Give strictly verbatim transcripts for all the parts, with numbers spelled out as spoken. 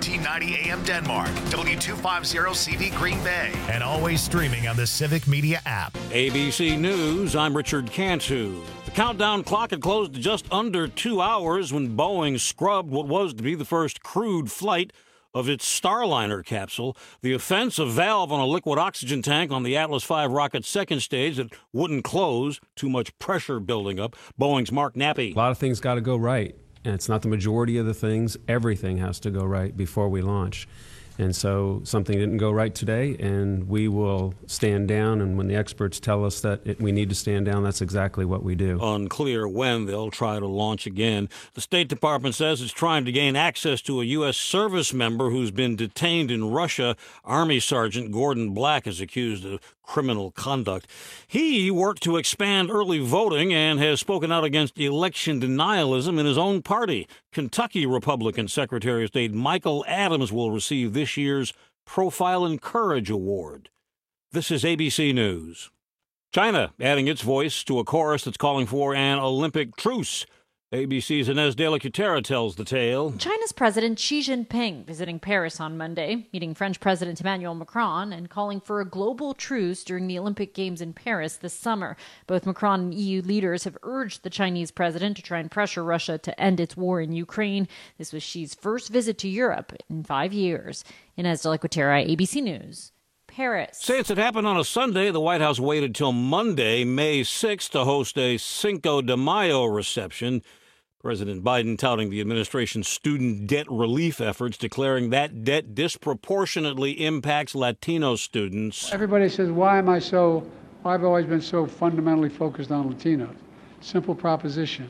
fifteen ninety A M Denmark, W two fifty C V Green Bay, and always streaming on the Civic Media app. A B C News, I'm Richard Cantu. The countdown clock had closed just under two hours when Boeing scrubbed what was to be the first crewed flight of its Starliner capsule. The offense, a valve on a liquid oxygen tank on the Atlas five rocket's second stage that wouldn't close, too much pressure building up. Boeing's Mark Nappy. A lot of things got to go right, and it's not the majority of the things. Everything has to go right before we launch. And so something didn't go right today, and we will stand down, and when the experts tell us that it, we need to stand down, that's exactly what we do. Unclear when they'll try to launch again. The State Department says it's trying to gain access to a U S service member who's been detained in Russia. Army Sergeant Gordon Black is accused of criminal conduct. He worked to expand early voting and has spoken out against election denialism in his own party. Kentucky Republican Secretary of State Michael Adams will receive this year's Profile and Courage Award. This is A B C News. China adding its voice to a chorus that's calling for an Olympic truce. A B C's Inez de la Cutera tells the tale. China's President Xi Jinping visiting Paris on Monday, meeting French President Emmanuel Macron and calling for a global truce during the Olympic Games in Paris this summer. Both Macron and E U leaders have urged the Chinese president to try and pressure Russia to end its war in Ukraine. This was Xi's first visit to Europe in five years. Inez de la Cutera, A B C News. Paris. Since it happened on a Sunday, the White House waited till Monday, May sixth, to host a Cinco de Mayo reception. President Biden touting the administration's student debt relief efforts, declaring that debt disproportionately impacts Latino students. Everybody says, why am I so, why have I always been so fundamentally focused on Latinos? Simple proposition.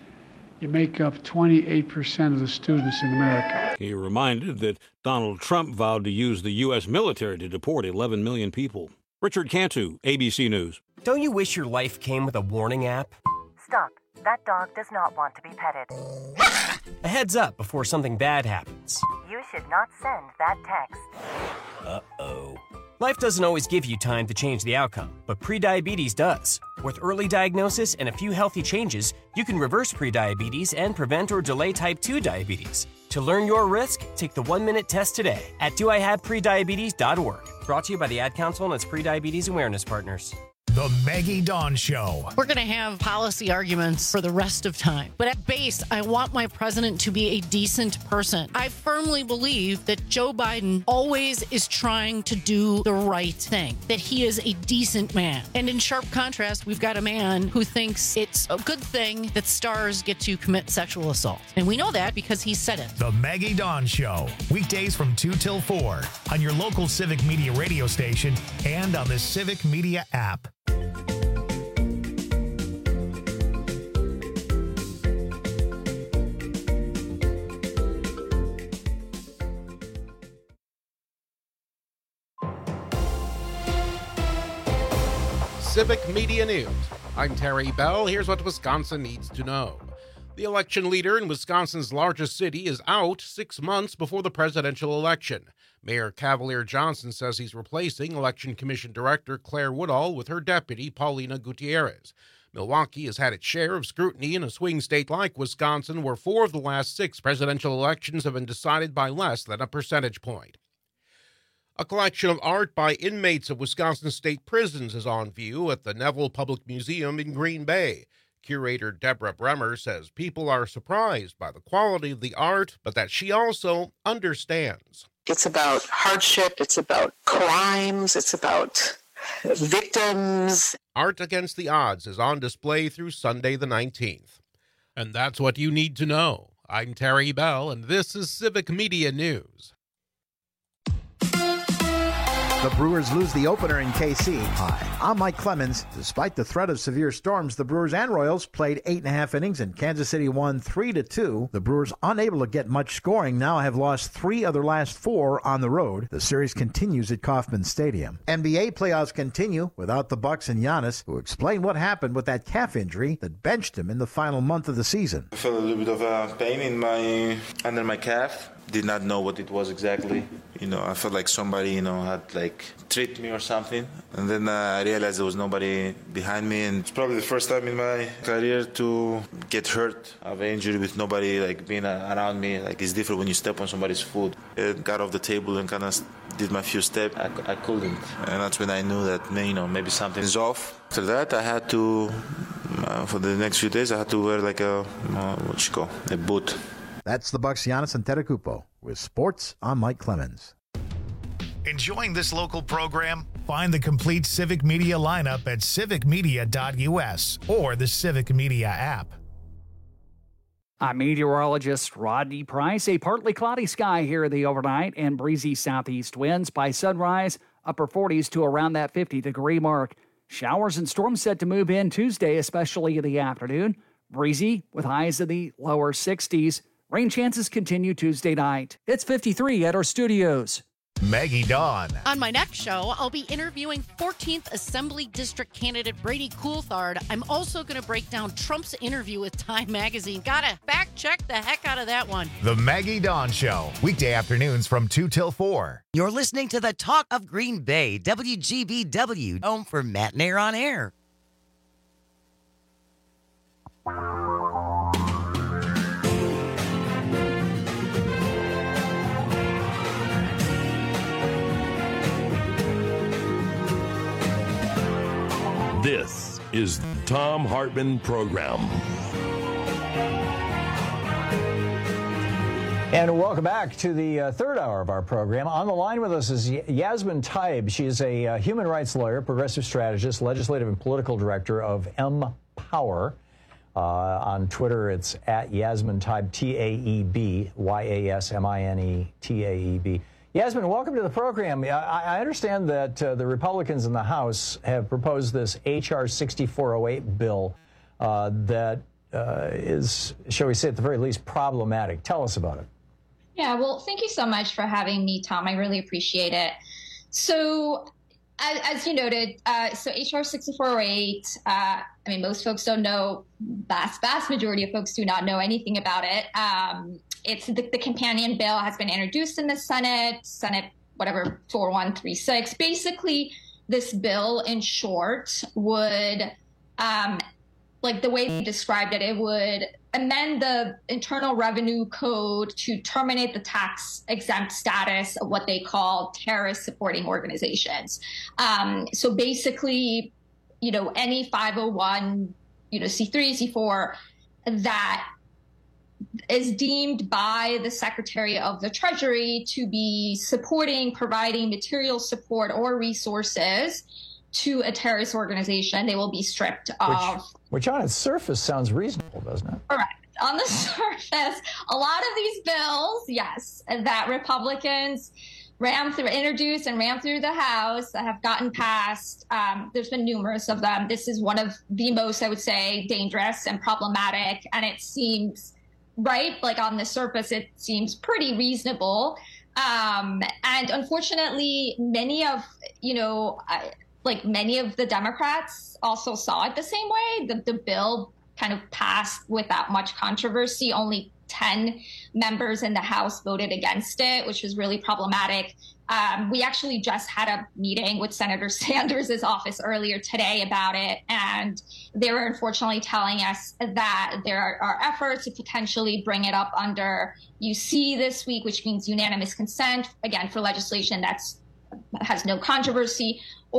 You make up twenty-eight percent of the students in America. He reminded that Donald Trump vowed to use the U S military to deport eleven million people. Richard Cantu, A B C News. Don't you wish your life came with a warning app? Stop. That dog does not want to be petted. A heads up before something bad happens. You should not send that text. Uh-oh. Life doesn't always give you time to change the outcome, but prediabetes does. With early diagnosis and a few healthy changes, you can reverse prediabetes and prevent or delay type two diabetes. To learn your risk, take the one-minute test today at do I have prediabetes dot org. Brought to you by the Ad Council and its prediabetes awareness partners. The Maggie Dawn Show. We're going to have policy arguments for the rest of time. But at base, I want my president to be a decent person. I firmly believe that Joe Biden always is trying to do the right thing, that he is a decent man. And in sharp contrast, we've got a man who thinks it's a good thing that stars get to commit sexual assault. And we know that because he said it. The Maggie Dawn Show. Weekdays from two till four on your local Civic Media radio station and on the Civic Media app. Civic Media News. I'm Terry Bell. Here's what Wisconsin needs to know. The election leader in Wisconsin's largest city is out six months before the presidential election. Mayor Cavalier Johnson says he's replacing Election Commission Director Claire Woodall with her deputy, Paulina Gutierrez. Milwaukee has had its share of scrutiny in a swing state like Wisconsin, where four of the last six presidential elections have been decided by less than a percentage point. A collection of art by inmates of Wisconsin state prisons is on view at the Neville Public Museum in Green Bay. Curator Deborah Bremer says people are surprised by the quality of the art, but that she also understands. It's about hardship, it's about crimes, it's about victims. Art Against the Odds is on display through Sunday the nineteenth. And that's what you need to know. I'm Terry Bell, and this is Civic Media News. The Brewers lose the opener in K C. Hi, I'm Mike Clemens. Despite the threat of severe storms, the Brewers and Royals played eight and a half innings, and Kansas City won three to two. The Brewers, unable to get much scoring, now have lost three of their last four on the road. The series continues at Kauffman Stadium. N B A playoffs continue without the Bucks and Giannis, who explain what happened with that calf injury that benched him in the final month of the season. I felt a little bit of uh, pain in my under my calf. did not know what it was exactly. You know, I felt like somebody, you know, had like tricked me or something. And then uh, I realized there was nobody behind me. And it's probably the first time in my career to get hurt, have an injury with nobody like being uh, around me. Like it's different when you step on somebody's foot. I got off the table and kind of did my few steps. I, I couldn't. And that's when I knew that, you know, maybe something is off. After that, I had to, uh, for the next few days, I had to wear like a, uh, what you call, a boot. That's the Bucks' Giannis Antetokounmpo with sports. I'm Mike Clemens. Enjoying this local program? Find the complete Civic Media lineup at civic media dot u s or the Civic Media app. I'm meteorologist Rodney Price. A partly cloudy sky here in the overnight and breezy southeast winds. By sunrise, upper forties to around that fifty-degree mark. Showers and storms set to move in Tuesday, especially in the afternoon. Breezy with highs in the lower sixties. Rain chances continue Tuesday night. It's fifty-three at our studios. Maggie Dawn. On my next show, I'll be interviewing fourteenth Assembly District candidate Brady Coulthard. I'm also going to break down Trump's interview with Time Magazine. Gotta fact check the heck out of that one. The Maggie Dawn Show, weekday afternoons from two till four. You're listening to the Talk of Green Bay, W G B W, home for Matt Nair on Air. This is the Thom Hartmann Program. And welcome back to the uh, third hour of our program. On the line with us is Yasmin Taib. She is a uh, human rights lawyer, progressive strategist, legislative and political director of Empower. Uh, on Twitter, it's at Yasmin Taib, T A E B, Y A S M I N E T A E B. Yasmin, welcome to the program. I, I understand that uh, the Republicans in the House have proposed this H R sixty-four oh eight bill uh, that uh, is, shall we say, at the very least, problematic. Tell us about it. Yeah, well, thank you so much for having me, Tom. I really appreciate it. So, as, as you noted, uh, so H R sixty-four oh eight, uh, I mean, most folks don't know, vast, vast majority of folks do not know anything about it. Um, It's the, the companion bill has been introduced in the Senate, Senate, whatever, four one three six. Basically, this bill, in short, would, um, like the way they described it, it would amend the Internal Revenue Code to terminate the tax exempt status of what they call terrorist supporting organizations. Um, so basically, you know, any five oh one, you know, C three, C four that is deemed by the Secretary of the Treasury to be supporting, providing material support or resources to a terrorist organization, they will be stripped of. Which, which on its surface sounds reasonable, doesn't it? Correct. On the surface, a lot of these bills, yes, that Republicans ran through, introduced and ran through the House that have gotten passed. Um, there's been numerous of them. This is one of the most, I would say, dangerous and problematic, and it seems right, like on the surface, it seems pretty reasonable. Um, and unfortunately, many of, you know, I, like many of the Democrats also saw it the same way. The, the bill kind of passed without much controversy. Only ten members in the House voted against it, which was really problematic. Um, we actually just had a meeting with Senator Sanders' office earlier today about it, and they were unfortunately telling us that there are, are efforts to potentially bring it up under U C this week, which means unanimous consent, again, for legislation that's has no controversy,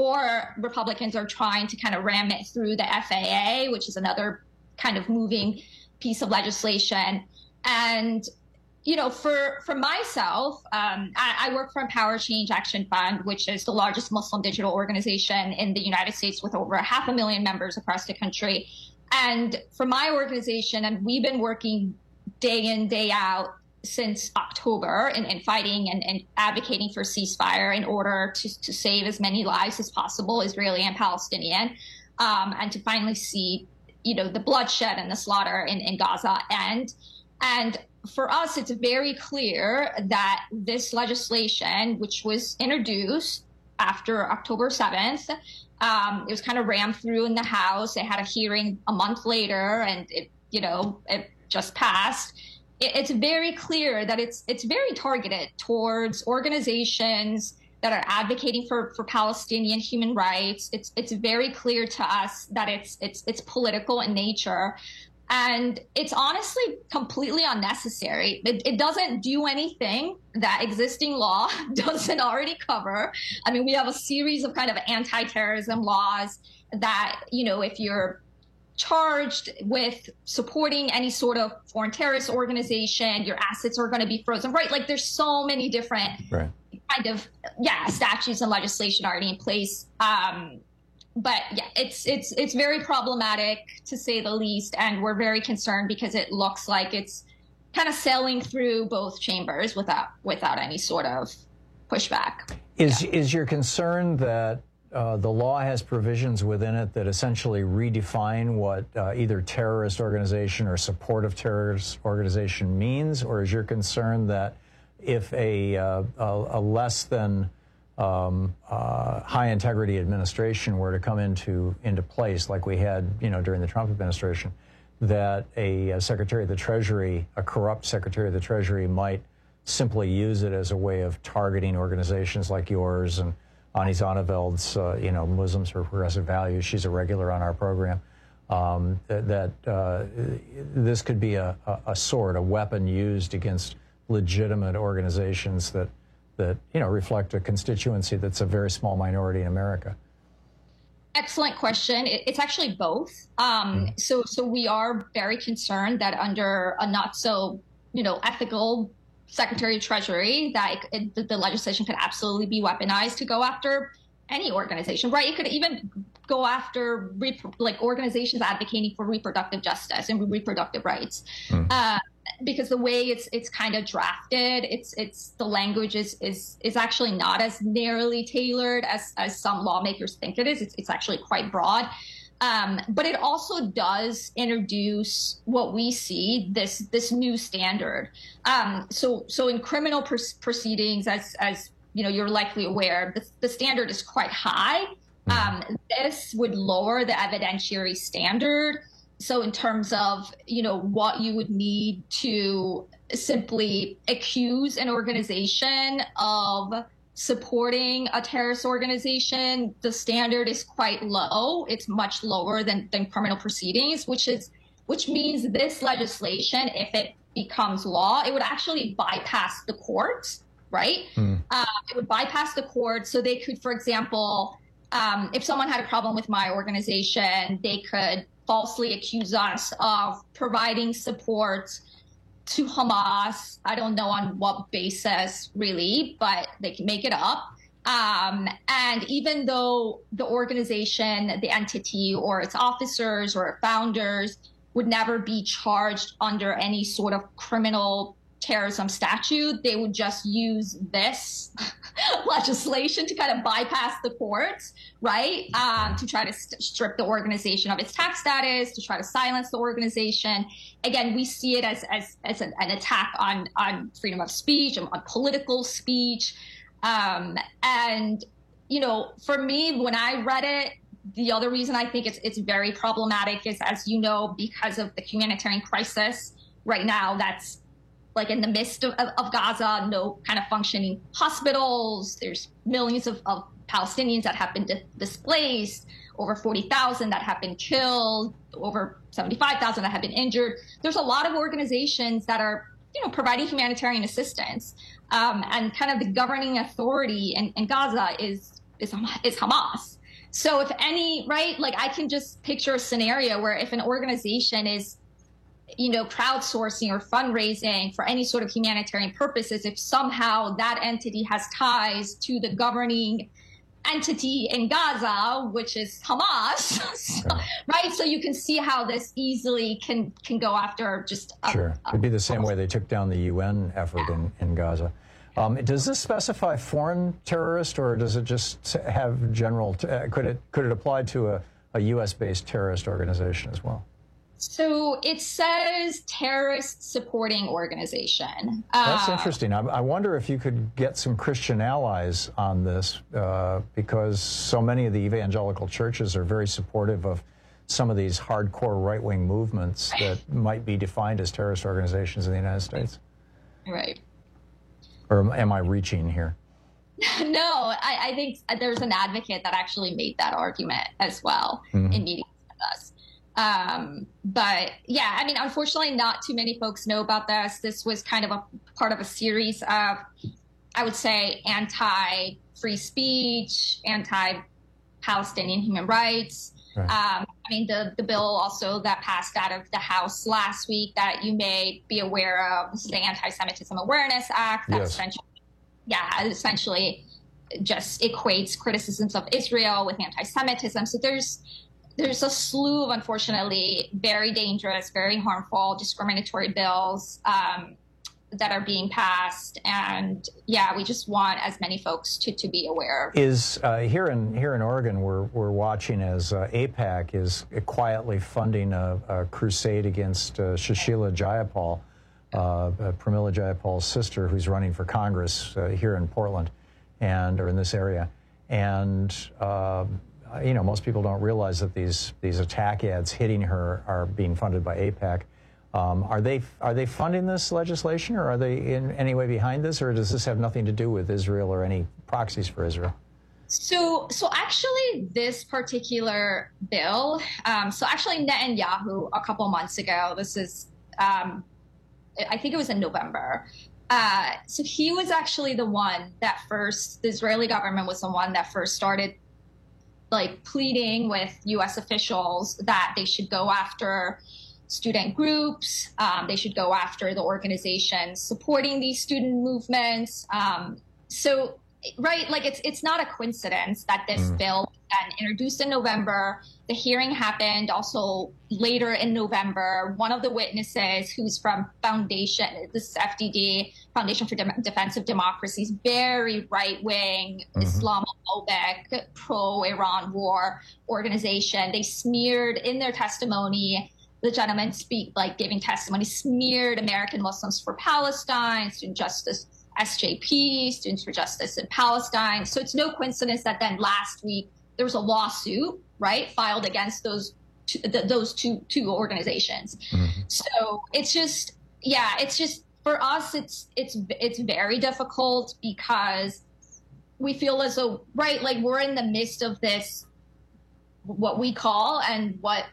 or Republicans are trying to kind of ram it through the F A A, which is another kind of moving piece of legislation. And you know, for, for myself, um, I, I work for Empower Change Action Fund, which is the largest Muslim digital organization in the United States with over half a million members across the country. And for my organization, and we've been working day in, day out since October in, in fighting and, and advocating for ceasefire in order to, to save as many lives as possible, Israeli and Palestinian, um, and to finally see, you know, the bloodshed and the slaughter in, in Gaza end. And for us, it's very clear that this legislation, which was introduced after October seventh, um, it was kind of rammed through in the House. They had a hearing a month later, and it, you know, it just passed. it, it's very clear that it's it's very targeted towards organizations that are advocating for, for Palestinian human rights. It's it's very clear to us that it's it's it's political in nature. And it's honestly completely unnecessary. It, it doesn't do anything that existing law doesn't already cover. I mean, we have a series of kind of anti-terrorism laws that, you know, if you're charged with supporting any sort of foreign terrorist organization, your assets are going to be frozen, right? Like there's so many different right. kind of, yeah, statutes and legislation already in place. Um, But yeah, it's it's it's very problematic to say the least, and we're very concerned because it looks like it's kind of sailing through both chambers without without any sort of pushback. Is yeah. is your concern that uh, the law has provisions within it that essentially redefine what uh, either terrorist organization or support of terrorist organization means, or is your concern that if a uh, a, a less than Um, uh, high integrity administration were to come into into place like we had, you know, during the Trump administration, that a, a Secretary of the Treasury, a corrupt Secretary of the Treasury, might simply use it as a way of targeting organizations like yours and Ani Zonneveld's, uh, you know, Muslims for Progressive Values. She's a regular on our program. Um, that that uh, this could be a, a, a sword, a weapon used against legitimate organizations that. that, you know, reflect a constituency that's a very small minority in America? Excellent question. It, it's actually both. Um, mm. So, so we are very concerned that under a not so, you know, ethical Secretary of Treasury, that it, it, the legislation could absolutely be weaponized to go after any organization, right? It could even go after rep- like organizations advocating for reproductive justice and reproductive rights. Mm. Uh, because the way it's it's kind of drafted, it's it's the language is is is actually not as narrowly tailored as as some lawmakers think it is. It's it's actually quite broad. Um, but it also does introduce what we see, this this new standard. Um, so so in criminal pr- proceedings, as as you know, you're likely aware, the, the standard is quite high. Um, this would lower the evidentiary standard. So in terms of, you know, what you would need to simply accuse an organization of supporting a terrorist organization, the standard is quite low. It's much lower than, than criminal proceedings, which is which means this legislation, if it becomes law, it would actually bypass the courts, right? Mm. Uh, it would bypass the courts. So they could, for example, um, if someone had a problem with my organization, they could falsely accuse us of providing support to Hamas. I don't know on what basis really, but they can make it up. Um, and even though the organization, the entity or its officers or founders would never be charged under any sort of criminal terrorism statute, they would just use this legislation to kind of bypass the courts, right? Um, to try to st- strip the organization of its tax status, to try to silence the organization. Again, we see it as as, as an, an attack on, on freedom of speech, on, on political speech. Um, and, you know, for me, when I read it, the other reason I think it's it's very problematic is, as you know, because of the humanitarian crisis right now that's like in the midst of, of, of Gaza, no kind of functioning hospitals. There's millions of, of Palestinians that have been di- displaced, over forty thousand that have been killed, over seventy-five thousand that have been injured. There's a lot of organizations that are, you know, providing humanitarian assistance. Um, and kind of the governing authority in, in Gaza is, is, is Hamas. So if any, right, like I can just picture a scenario where if an organization is, you know, crowdsourcing or fundraising for any sort of humanitarian purposes, if somehow that entity has ties to the governing entity in Gaza, which is Hamas, so, right? So you can see how this easily can can go after just a, sure. It'd be the same way they took down the U N effort yeah. in, in Gaza. Um, does this specify foreign terrorist, or does it just have general? T- uh, could it could it apply to a, a U S based terrorist organization as well? So it says terrorist supporting organization. That's uh, interesting. I, I wonder if you could get some Christian allies on this, uh, because so many of the evangelical churches are very supportive of some of these hardcore right-wing movements that might be defined as terrorist organizations in the United States? Right. Or am I reaching here? No, I, I think there's an advocate that actually made that argument as well Mhm. in meetings with us. Um, but yeah, I mean, unfortunately, not too many folks know about this. This was kind of a part of a series of, I would say, anti-free speech, anti-Palestinian human rights. Right. Um, I mean, the, the bill also that passed out of the House last week that you may be aware of, this is the Anti-Semitism Awareness Act. That Yes. essentially, yeah, essentially just equates criticisms of Israel with anti-Semitism. So there's there's a slew of, unfortunately, very dangerous, very harmful, discriminatory bills um, that are being passed. And yeah, we just want as many folks to, to be aware. Is uh, here in here in Oregon, we're we're watching as uh, AIPAC is quietly funding a, a crusade against uh, Sushila Jayapal, uh, uh, Pramila Jayapal's sister, who's running for Congress uh, here in Portland, and or in this area, and. Uh, You know, most people don't realize that these these attack ads hitting her are being funded by AIPAC. Um, are they are they funding this legislation, or are they in any way behind this, or does this have nothing to do with Israel or any proxies for Israel? So, so actually, this particular bill. Um, so actually, Netanyahu a couple months ago. This is, um, I think it was in November. Uh, so he was actually the one that first. The Israeli government was the one that first started, like, pleading with U S officials that they should go after student groups. Um, they should go after the organizations supporting these student movements. Um, so, right, like it's it's not a coincidence that this mm. bill was then introduced in November. The hearing happened also later in November. One of the witnesses, who's from Foundation, this is F D D, Foundation for De- Defense of Democracy, is very right-wing, mm-hmm. Islamophobic, pro-Iran war organization. They smeared in their testimony, the gentleman speak like giving testimony, smeared American Muslims for Palestine, Student Justice S J P, Students for Justice in Palestine. So it's no coincidence that then last week there was a lawsuit, right, filed against those two, th- those two two organizations. Mm-hmm. So it's just, yeah, it's just for us, it's it's it's very difficult because we feel as though, right, like we're in the midst of this, what we call and what,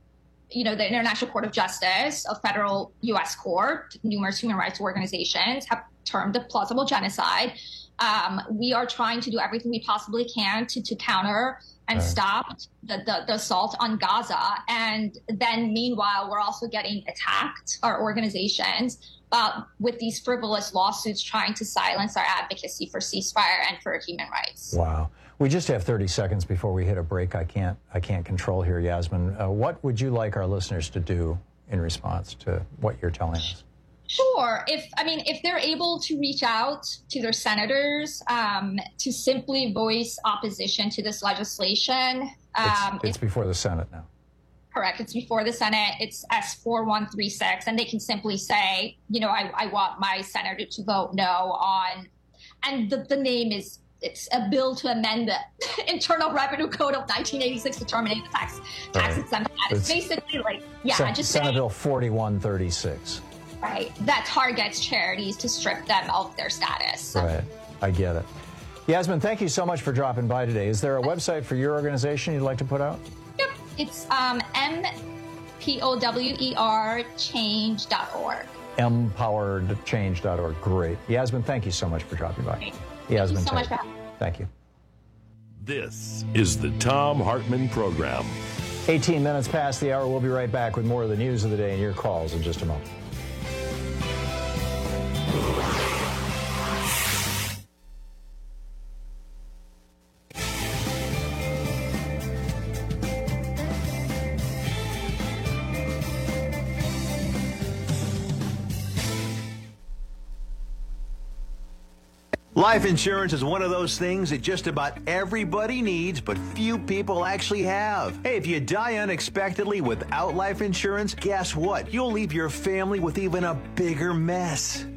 you know, the International Court of Justice, a federal U S court, numerous human rights organizations have termed a plausible genocide. Um, we are trying to do everything we possibly can to, to counter and right. stop the, the, the assault on Gaza. And then meanwhile, we're also getting attacked, our organizations, uh, with these frivolous lawsuits trying to silence our advocacy for ceasefire and for human rights. Wow. We just have thirty seconds before we hit a break. I can't I can't control here, Yasmin. Uh, what would you like our listeners to do in response to what you're telling us? Sure. If I mean, if they're able to reach out to their senators um, to simply voice opposition to this legislation. Um, it's, it's before the Senate now. Correct. It's before the Senate. It's S four one three six. And they can simply say, you know, I, I want my senator to vote no on. And the, the name is, it's a bill to amend the Internal Revenue Code of nineteen eighty-six to terminate the tax, tax right. exemption. It's basically like, yeah, Sen- just Senate saying, Bill forty-one thirty-six. Right. That targets charities to strip them of their status. Right. I get it. Yasmin, thank you so much for dropping by today. Is there a website for your organization you'd like to put out? Yep. It's um, M P O W E R change dot org. empowered change dot org. Great. Yasmin, thank you so much for dropping by. Great. Yasmin, thank you so much for having me. Thank you. This is the Thom Hartmann Program. eighteen minutes past the hour. We'll be right back with more of the news of the day and your calls in just a moment. Life insurance is one of those things that just about everybody needs, but few people actually have. Hey, if you die unexpectedly without life insurance, guess what? You'll leave your family with even a bigger mess.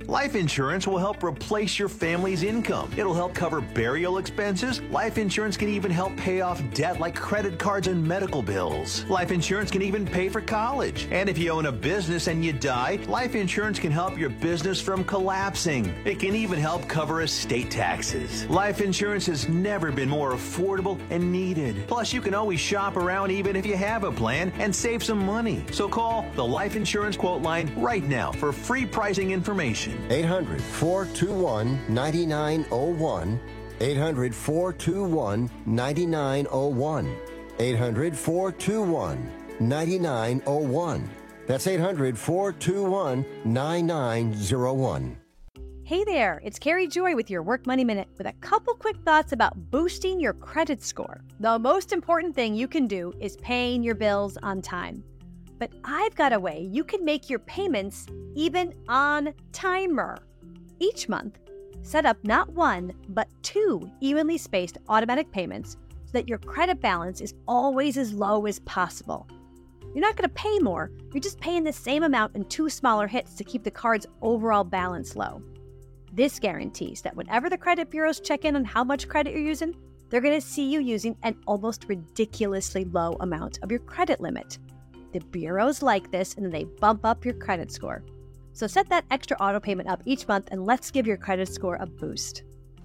Life insurance will help replace your family's income. It'll help cover burial expenses. Life insurance can even help pay off debt like credit cards and medical bills. Life insurance can even pay for college. And if you own a business and you die, life insurance can help your business from collapsing. It can even help cover estate taxes. Life insurance has never been more affordable and needed. Plus, you can always shop around even if you have a plan and save some money. So call the Life Insurance Quote Line right now for free pricing information. eight hundred, four two one, nine nine zero one. eight hundred, four two one, nine nine zero one. eight hundred, four two one, nine nine zero one. That's eight hundred, four two one, nine nine zero one. Hey there, it's Carrie Joy with your Work Money Minute with a couple quick thoughts about boosting your credit score. The most important thing you can do is paying your bills on time. But I've got a way you can make your payments even on timer. Each month, set up not one, but two evenly spaced automatic payments so that your credit balance is always as low as possible. You're not going to pay more, you're just paying the same amount in two smaller hits to keep the card's overall balance low. This guarantees that whenever the credit bureaus check in on how much credit you're using, they're going to see you using an almost ridiculously low amount of your credit limit. The bureaus like this, and then they bump up your credit score. So set that extra auto payment up each month, and let's give your credit score a boost.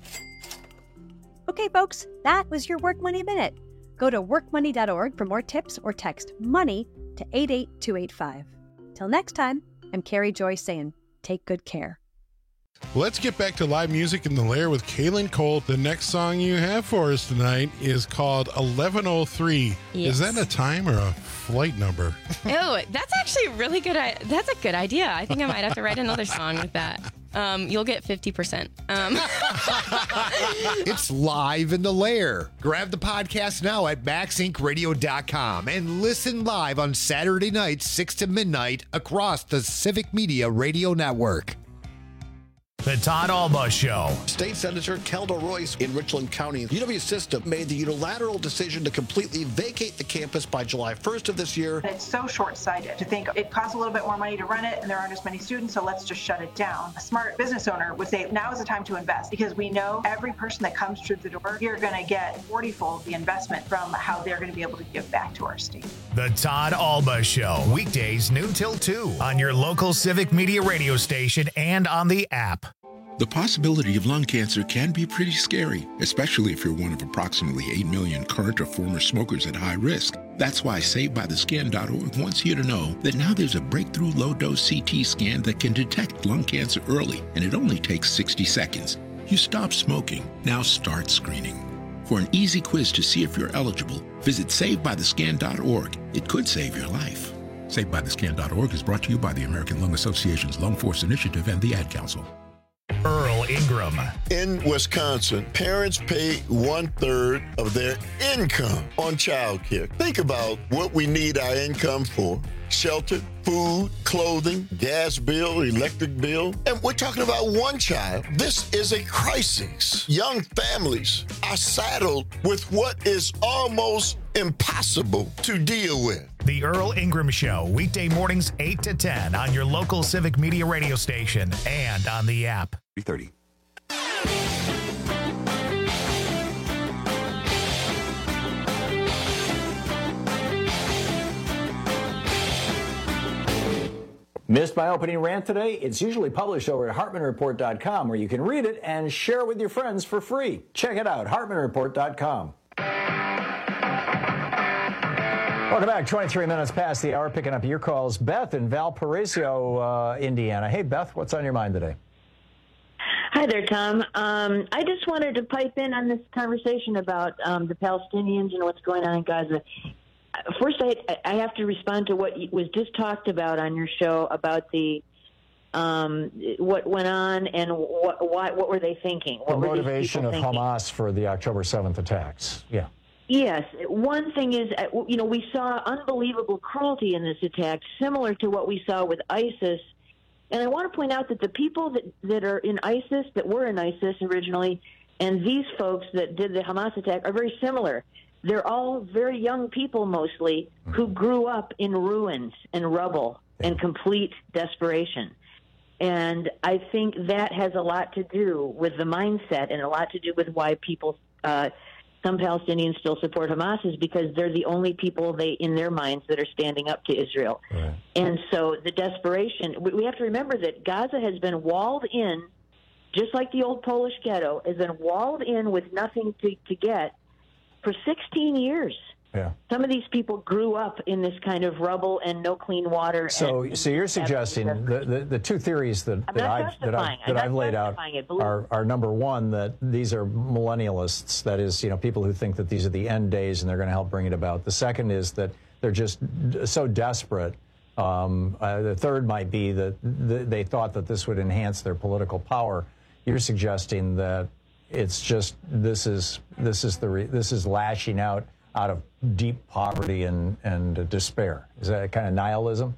Okay, folks, that was your Work Money Minute. Go to work money dot org for more tips or text MONEY to eight eight two eight five. Till next time, I'm Carrie Joy saying, take good care. Let's get back to live music in the Lair with Kaylin Colt. The next song you have for us tonight is called eleven oh three. Yes. Is that a time or a flight number? Oh, that's actually really good. I- that's a good idea. I think I might have to write another song with that. Um, you'll get fifty percent. Um. It's live in the Lair. Grab the podcast now at max inc radio dot com and listen live on Saturday nights, six to midnight, across the Civic Media Radio Network. The Todd Alba Show. State Senator Kelda Royce in Richland County. U W System made the unilateral decision to completely vacate the campus by July first of this year. It's so short-sighted to think it costs a little bit more money to run it and there aren't as many students, so let's just shut it down. A smart business owner would say now is the time to invest because we know every person that comes through the door, you're going to get forty-fold the investment from how they're going to be able to give back to our state. The Todd Alba Show. Weekdays noon till two on your local Civic Media radio station and on the app. The possibility of lung cancer can be pretty scary, especially if you're one of approximately eight million current or former smokers at high risk. That's why Saved By The Skin dot org wants you to know that now there's a breakthrough low-dose C T scan that can detect lung cancer early, and it only takes sixty seconds. You stop smoking, now start screening. For an easy quiz to see if you're eligible, visit Saved By The Skin dot org. It could save your life. Saved By The Skin dot org is brought to you by the American Lung Association's Lung Force Initiative and the Ad Council. Earl Ingram. In Wisconsin, parents pay one-third of their income on child care. Think about what we need our income for. Shelter, food, clothing, gas bill, electric bill. And we're talking about one child. This is a crisis. Young families are saddled with what is almost impossible to deal with. The Earl Ingram Show, weekday mornings eight to ten on your local Civic Media radio station and on the app. three thirty. Missed my opening rant today? It's usually published over at hartman report dot com where you can read it and share it with your friends for free. Check it out, hartman report dot com. Welcome back. twenty-three minutes past the hour, picking up your calls. Beth in Valparaiso, uh, Indiana. Hey, Beth, what's on your mind today? Hi there, Tom. Um, I just wanted to pipe in on this conversation about um, the Palestinians and what's going on in Gaza. First, I, I have to respond to what was just talked about on your show about the um, what went on and what what, what were they thinking? What The were these motivation people of thinking? Hamas for the October seventh attacks. Yeah. Yes. One thing is, uh, you know, we saw unbelievable cruelty in this attack, similar to what we saw with ISIS. And I want to point out that the people that, that are in ISIS, that were in ISIS originally, and these folks that did the Hamas attack are very similar. They're all very young people, mostly, who grew up in ruins and rubble and complete desperation. And I think that has a lot to do with the mindset and a lot to do with why people, uh, some Palestinians still support Hamas, is because they're the only people they in their minds that are standing up to Israel. Right. And so the desperation, we we have to remember that Gaza has been walled in, just like the old Polish ghetto, has been walled in with nothing to, to get for sixteen years. Yeah. Some of these people grew up in this kind of rubble and no clean water. So, and, so you're suggesting the, the, the two theories that, that I've that I've, that I've laid out are, are number one, that these are millennialists, that is, you know, people who think that these are the end days and they're going to help bring it about. The second is that they're just so desperate. Um, uh, the third might be that th they thought that this would enhance their political power. You're suggesting that it's just this is this is the re this is lashing out out of deep poverty and and uh, despair. Is that a kind of nihilism?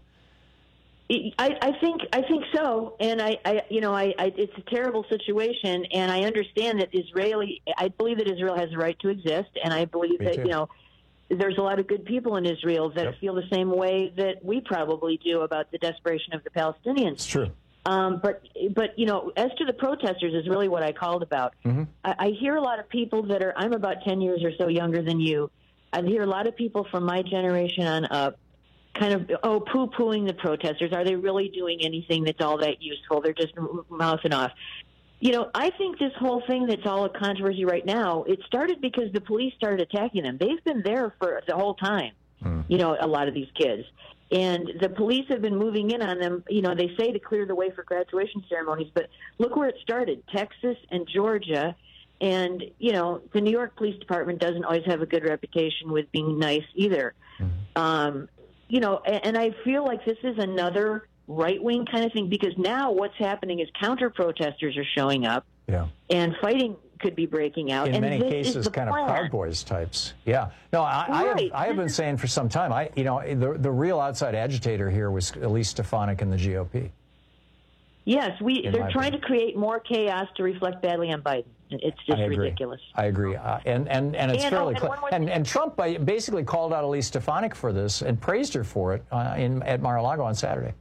I, I think I think so, and I, I you know I, I it's a terrible situation, and I understand that Israeli. I believe that Israel has a right to exist, and I believe Me that too. you know there's a lot of good people in Israel that Yep. feel the same way that we probably do about the desperation of the Palestinians. It's true. Um, but but you know, as to the protesters, is really what I called about. Mm-hmm. I, I hear a lot of people that are. I'm about ten years or so younger than you. I hear a lot of people from my generation on up, kind of oh poo-pooing the protesters. Are they really doing anything that's all that useful? They're just m- mouthing off. You know, I think this whole thing that's all a controversy right now, it started because the police started attacking them. They've been there for the whole time. Mm. You know, a lot of these kids. And the police have been moving in on them. You know, they say to clear the way for graduation ceremonies, but look where it started, Texas and Georgia. And, you know, the New York Police Department doesn't always have a good reputation with being nice either. Mm-hmm. Um, you know, and, and I feel like this is another right-wing kind of thing, because now what's happening is counter-protesters are showing up, Yeah. and fighting could be breaking out. In and many this cases, is the kind plan. of Proud Boys types. Yeah. No, I, I, Right. have, I have been saying for some time, I, you know, the, the real outside agitator here was Elise Stefanik in the G O P. Yes, we. In They're my trying to create more chaos to reflect badly on Biden. It's just I agree. ridiculous. I agree. Uh, and, and, and it's And, fairly oh, and clear. one more And, thing. and Trump uh, basically called out Elise Stefanik for this and praised her for it uh, in, at Mar-a-Lago on Saturday.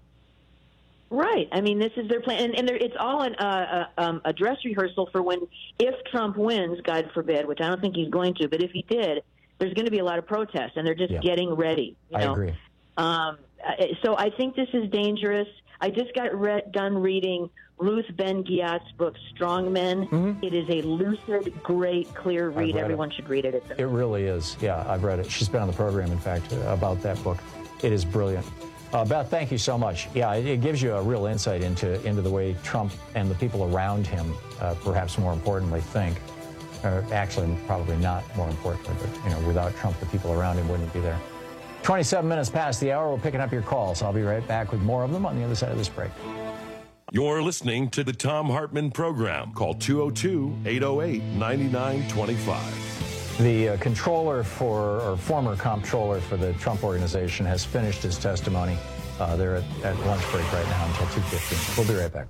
Right. I mean, this is their plan, and, and there, it's all an, uh, uh, um, a dress rehearsal for when, if Trump wins, God forbid, which I don't think he's going to, but if he did, there's going to be a lot of protests, and they're just Yeah. getting ready. You I know? agree. Um, uh, so I think this is dangerous. I just got re- done reading Ruth Ben-Ghiat's book, Strong Men. Mm-hmm. It is a lucid, great, clear read. read Everyone it. should read it. It's It really is. Yeah, I've read it. She's been on the program, in fact, about that book. It is brilliant. Uh, Beth, thank you so much. Yeah, it, it gives you a real insight into into the way Trump and the people around him, uh, perhaps more importantly, think. Or actually, probably not more importantly, but you know, without Trump, the people around him wouldn't be there. twenty-seven minutes past the hour. We're picking up your calls. I'll be right back with more of them on the other side of this break. You're listening to the Thom Hartmann Program. Call two oh two, eight oh eight, nine nine two five. The uh, controller for, or former comptroller for the Trump Organization has finished his testimony. Uh, they're at, at lunch break right now until two fifteen. We'll be right back.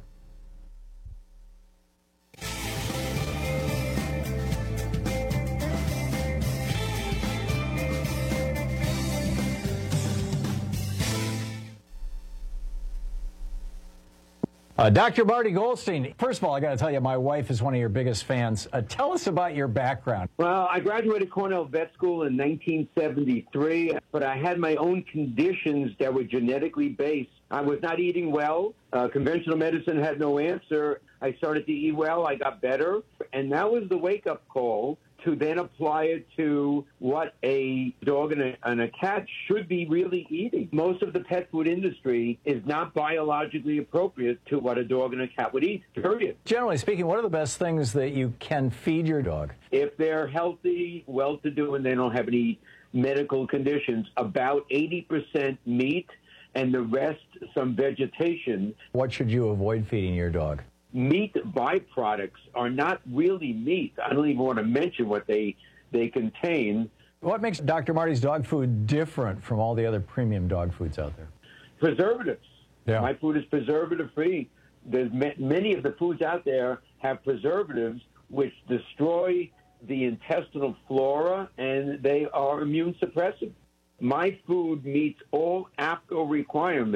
Uh, Doctor Marty Goldstein, first of all, I got to tell you, my wife is one of your biggest fans. Uh, tell us about your background. Well, I graduated Cornell Vet School in nineteen seventy-three, but I had my own conditions that were genetically based. I was not eating well. Uh, conventional medicine had no answer. I started to eat well. I got better. And that was the wake-up call to then apply it to what a dog and a, and a cat should be really eating. Most of the pet food industry is not biologically appropriate to what a dog and a cat would eat, period. Generally speaking, what are the best things that you can feed your dog? If they're healthy, well-to-do, and they don't have any medical conditions, about eighty percent meat and the rest some vegetation. What should you avoid feeding your dog? Meat byproducts are not really meat. I don't even want to mention what they they contain. What makes Doctor Marty's dog food different from all the other premium dog foods out there? Preservatives. Yeah. My food is preservative-free. There's ma- many of the foods out there have preservatives which destroy the intestinal flora, and they are immune suppressive. My food meets all A F C O requirements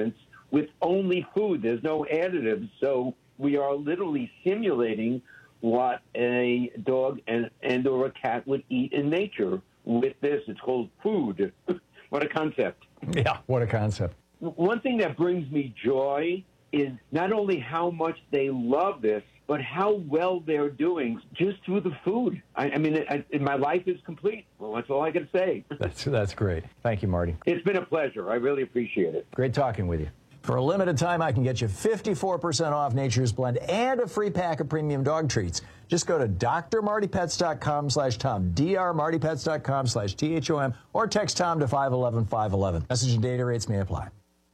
with only food. There's no additives. So we are literally simulating what a dog and, and or a cat would eat in nature with this. It's called food. What a concept. Yeah, what a concept. One thing that brings me joy is not only how much they love this, but how well they're doing just through the food. I, I mean, I, my life is complete. Well, that's all I can say. That's, that's great. Thank you, Marty. It's been a pleasure. I really appreciate it. Great talking with you. For a limited time, I can get you fifty-four percent off Nature's Blend and a free pack of premium dog treats. Just go to d r marty pets dot com slash Tom, d r marty pets dot com slash T H O M, or text Tom to five one one five one one. Message and data rates may apply.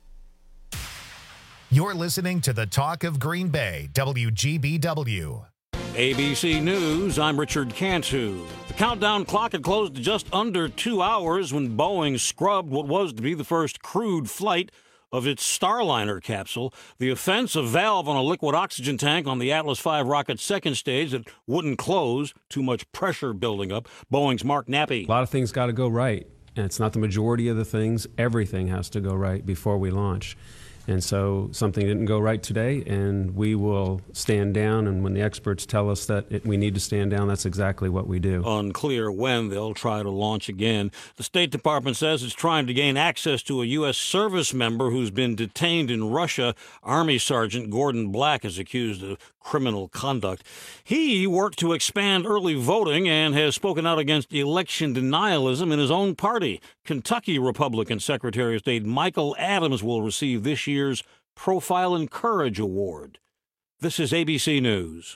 You're listening to the Talk of Green Bay, W G B W. A B C News, I'm Richard Cantu. The countdown clock had closed to just under two hours when Boeing scrubbed what was to be the first crewed flight of its Starliner capsule. The offense, a valve on a liquid oxygen tank on the Atlas five rocket's second stage that wouldn't close, too much pressure building up. Boeing's Mark Nappy. A lot of things got to go right, and it's not the majority of the things. Everything has to go right before we launch. And so something didn't go right today, and we will stand down. And when the experts tell us that it, we need to stand down, that's exactly what we do. Unclear when they'll try to launch again. The State Department says it's trying to gain access to a U S service member who's been detained in Russia. Army Sergeant Gordon Black is accused of criminal conduct. He worked to expand early voting and has spoken out against election denialism in his own party. Kentucky Republican Secretary of State Michael Adams will receive this year's Profile and Courage Award. This is A B C News.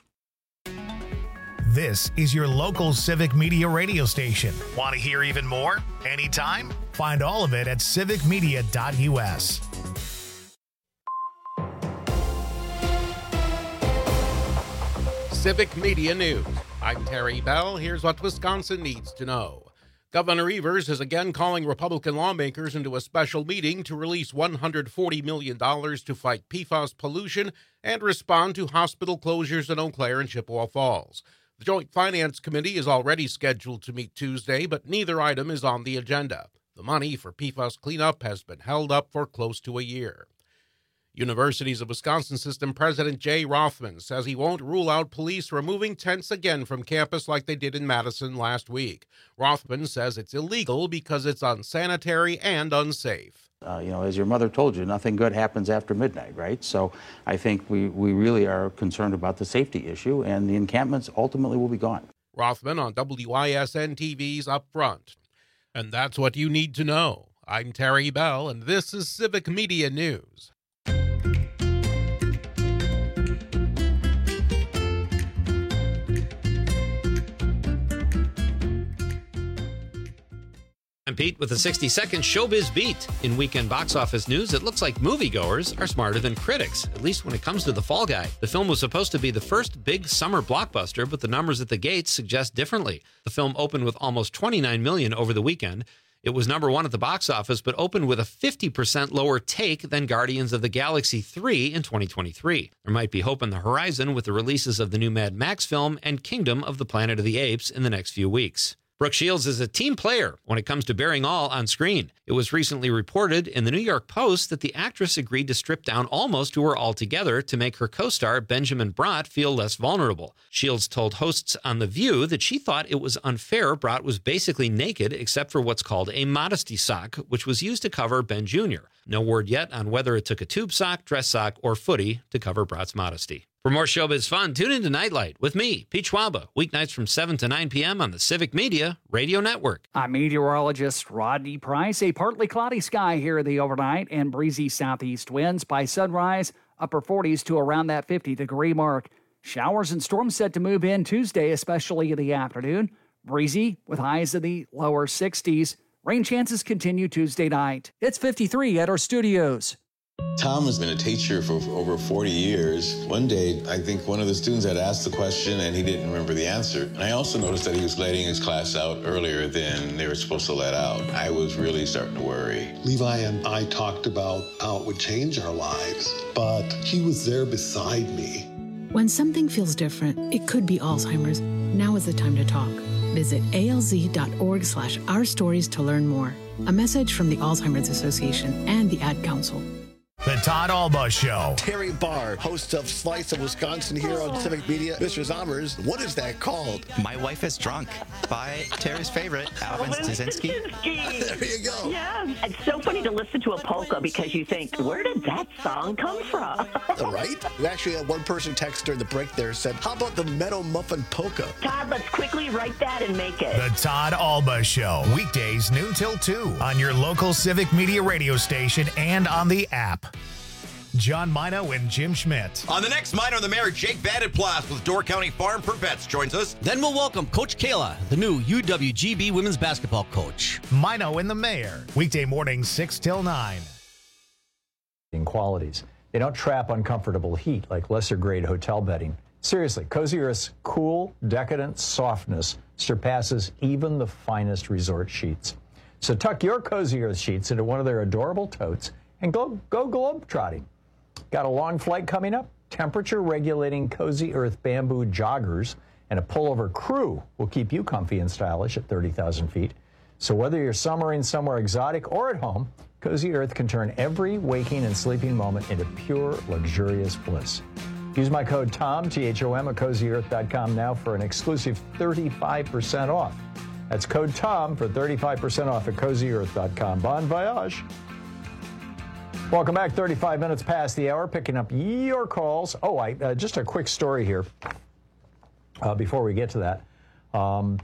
This is your local Civic Media radio station. Want to hear even more? Anytime? Find all of it at civic media dot u s. Civic Media News. I'm Terry Bell. Here's what Wisconsin needs to know. Governor Evers is again calling Republican lawmakers into a special meeting to release one hundred forty million dollars to fight P FAS pollution and respond to hospital closures in Eau Claire and Chippewa Falls. The Joint Finance Committee is already scheduled to meet Tuesday, but neither item is on the agenda. The money for P FAS cleanup has been held up for close to a year. Universities of Wisconsin System President Jay Rothman says he won't rule out police removing tents again from campus like they did in Madison last week. Rothman says it's illegal because it's unsanitary and unsafe. Uh, you know, as your mother told you, nothing good happens after midnight, right? So I think we, we really are concerned about the safety issue, and the encampments ultimately will be gone. Rothman on W I S N T V's Up Front. And that's what you need to know. I'm Terry Bell, and this is Civic Media News. I'm Pete with a sixty second Showbiz Beat. In weekend box office news, it looks like moviegoers are smarter than critics, at least when it comes to The Fall Guy. The film was supposed to be the first big summer blockbuster, but the numbers at the gates suggest differently. The film opened with almost twenty-nine million dollars over the weekend. It was number one at the box office, but opened with a fifty percent lower take than Guardians of the Galaxy three in twenty twenty-three. There might be hope on the horizon with the releases of the new Mad Max film and Kingdom of the Planet of the Apes in the next few weeks. Brooke Shields is a team player when it comes to bearing all on screen. It was recently reported in the New York Post that the actress agreed to strip down almost to her altogether to make her co-star Benjamin Bratt feel less vulnerable. Shields told hosts on The View that she thought it was unfair Bratt was basically naked except for what's called a modesty sock, which was used to cover Ben Junior No word yet on whether it took a tube sock, dress sock, or footy to cover Bratt's modesty. For more showbiz fun, tune into Nightlight with me, Pete Schwaba, weeknights from seven to nine p.m. on the Civic Media Radio Network. I'm meteorologist Rodney Price. A partly cloudy sky here the overnight and breezy southeast winds. By sunrise, upper forties to around that fifty degree mark. Showers and storms set to move in Tuesday, especially in the afternoon. Breezy with highs in the lower sixties. Rain chances continue Tuesday night. It's fifty-three at our studios. Tom has been a teacher for over forty years. One day, I think one of the students had asked the question and he didn't remember the answer. And I also noticed that he was letting his class out earlier than they were supposed to let out. I was really starting to worry. Levi and I talked about how it would change our lives, but he was there beside me. When something feels different, it could be Alzheimer's. Now is the time to talk. Visit alz.org slash our stories to learn more. A message from the Alzheimer's Association and the Ad Council. The Todd Alba Show. Terry Barr, host of Slice of Wisconsin here on Civic Media. Mister Zommers, what is that called? My Wife is Drunk by Terry's favorite, Alvin Staszynski. There you go. Yeah. It's so funny to listen to a polka because you think, where did that song come from? Right? We actually had one person text during the break there said, how about the Meadow Muffin Polka? Todd, let's quickly write that and make it. The Todd Alba Show. Weekdays noon till two on your local Civic Media radio station and on the app. John Mino and Jim Schmidt. On the next Minor and the Mayor, Jake Vandenplas with Door County Farm for Vets joins us. Then we'll welcome Coach Kayla, the new U W G B women's basketball coach. Mino and the Mayor. Weekday mornings six till nine. Qualities. They don't trap uncomfortable heat like lesser-grade hotel bedding. Seriously, Cozy Earth's cool, decadent softness surpasses even the finest resort sheets. So tuck your Cozy Earth sheets into one of their adorable totes and go, go globe-trotting. Got a long flight coming up? Temperature-regulating Cozy Earth bamboo joggers and a pullover crew will keep you comfy and stylish at thirty thousand feet. So whether you're summering somewhere exotic or at home, Cozy Earth can turn every waking and sleeping moment into pure, luxurious bliss. Use my code TOM, T H O M, at cozy earth dot com now for an exclusive thirty-five percent off. That's code TOM for thirty-five percent off at cozy earth dot com. Bon voyage. Welcome back. thirty-five minutes past the hour, picking up your calls. Oh, I uh, just a quick story here uh, before we get to that. Um,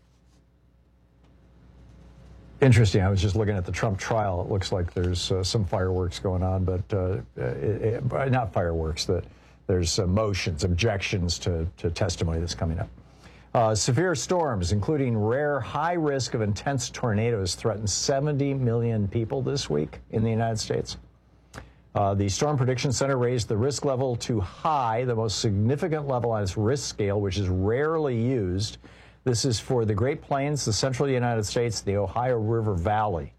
interesting. I was just looking at the Trump trial. It looks like there's uh, some fireworks going on, but uh, it, it, not fireworks. That there's uh, motions, objections to, to testimony that's coming up. Uh, severe storms, including rare high risk of intense tornadoes, threaten seventy million people this week in the United States. Uh, the Storm Prediction Center raised the risk level to high, the most significant level on its risk scale, which is rarely used. This is for the Great Plains, the central United States, the Ohio River Valley.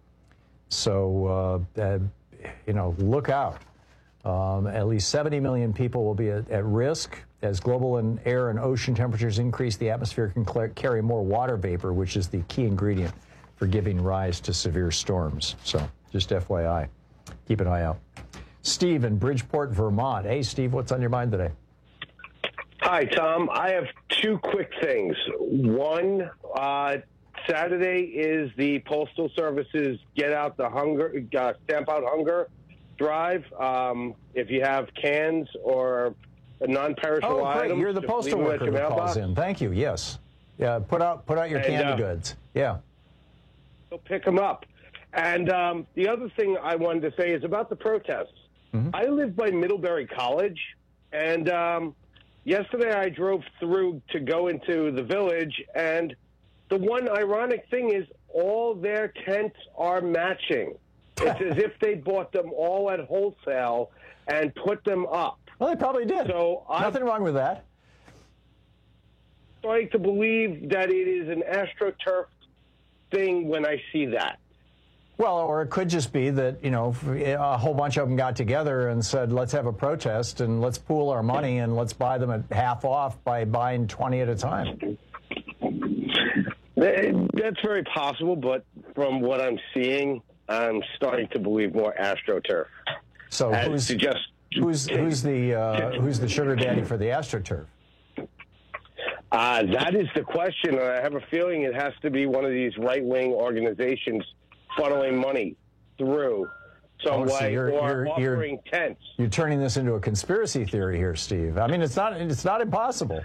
So, uh, uh, you know, look out. Um, at least seventy million people will be at, at risk. As global and air and ocean temperatures increase, the atmosphere can cl- carry more water vapor, which is the key ingredient for giving rise to severe storms. So, just F Y I. Keep an eye out. Steve in Bridgeport, Vermont. Hey, Steve, what's on your mind today? Hi, Tom. I have two quick things. One, uh, Saturday is the Postal Service's Get Out the Hunger, uh, Stamp Out Hunger drive. Um, if you have cans or non-perishable oh, great. items, You're the postal worker that calls in. Thank you. Yes. Yeah. Put out put out your and, canned uh, goods. Yeah. So pick them up. And um, the other thing I wanted to say is about the protests. Mm-hmm. I live by Middlebury College, and um, yesterday I drove through to go into the village, and the one ironic thing is all their tents are matching. It's as if they bought them all at wholesale and put them up. Well, they probably did. So Nothing I'm wrong with that. starting to believe that it is an AstroTurf thing when I see that. Well, or it could just be that, you know, a whole bunch of them got together and said, let's have a protest and let's pool our money and let's buy them at half off by buying twenty at a time. That's very possible, but from what I'm seeing, I'm starting to believe more AstroTurf. So As who's, to just, who's, who's, the, uh, who's the sugar daddy for the AstroTurf? Uh, that is the question. And I have a feeling it has to be one of these right-wing organizations funneling money through some Oh, so way you're- or you're- you're- offering tents. You're turning this into a conspiracy theory here, Steve. I mean, it's not it's not impossible.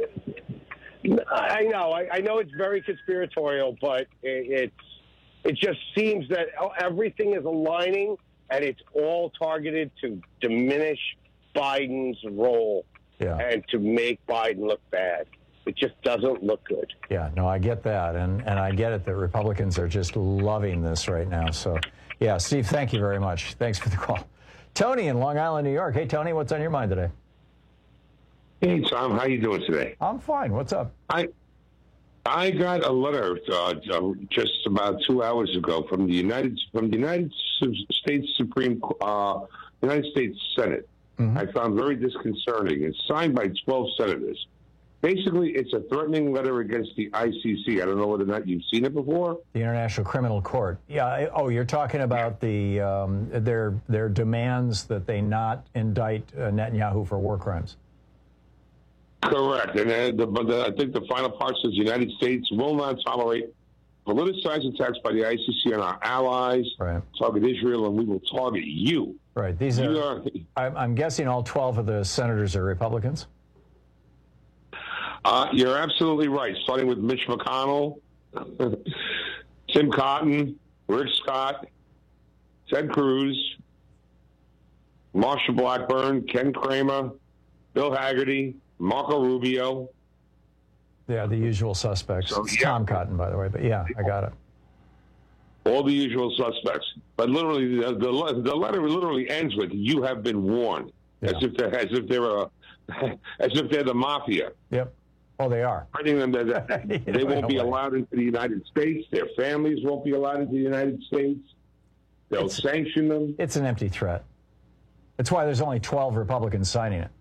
I know. I, I know it's very conspiratorial, but it, it's it just seems that everything is aligning, and it's all targeted to diminish Biden's role Yeah. and to make Biden look bad. It just doesn't look good. Yeah, no, I get that, and, and I get it that Republicans are just loving this right now. So, yeah, Steve, thank you very much. Thanks for the call. Tony in Long Island, New York. Hey, Tony, what's on your mind today? Hey, Tom, how you doing today? I'm fine. What's up? I I got a letter uh, just about two hours ago from the United from the United States Supreme uh, United States Senate. Mm-hmm. I found very disconcerting. It's signed by twelve senators, Basically, it's a threatening letter against the I C C. I don't know whether or not you've seen it before. The International Criminal Court. Yeah. I- Oh, you're talking about the um, their their demands that they not indict uh, Netanyahu for war crimes. Correct. And uh, the, but the, I think the final part says the United States will not tolerate politicized attacks by the I C C on our allies, right. target Israel, and we will target you. Right. These You are, are- I'm, I'm guessing all twelve of the senators are Republicans. Uh, you're absolutely right. Starting with Mitch McConnell, Tim Cotton, Rick Scott, Ted Cruz, Marsha Blackburn, Ken Kramer, Bill Haggerty, Marco Rubio. Yeah, the usual suspects. So, It's yeah. Tom Cotton, by the way, but yeah, I got it. All the usual suspects. But literally, the, the, the letter literally ends with, "You have been warned," as if they're as if they're a, as if they're the mafia. Yep. Oh, they are. Threatening them that, that they won't be way. allowed into the United States. Their families won't be allowed into the United States. They'll It's- sanction them. It's an empty threat. That's why there's only twelve Republicans signing it.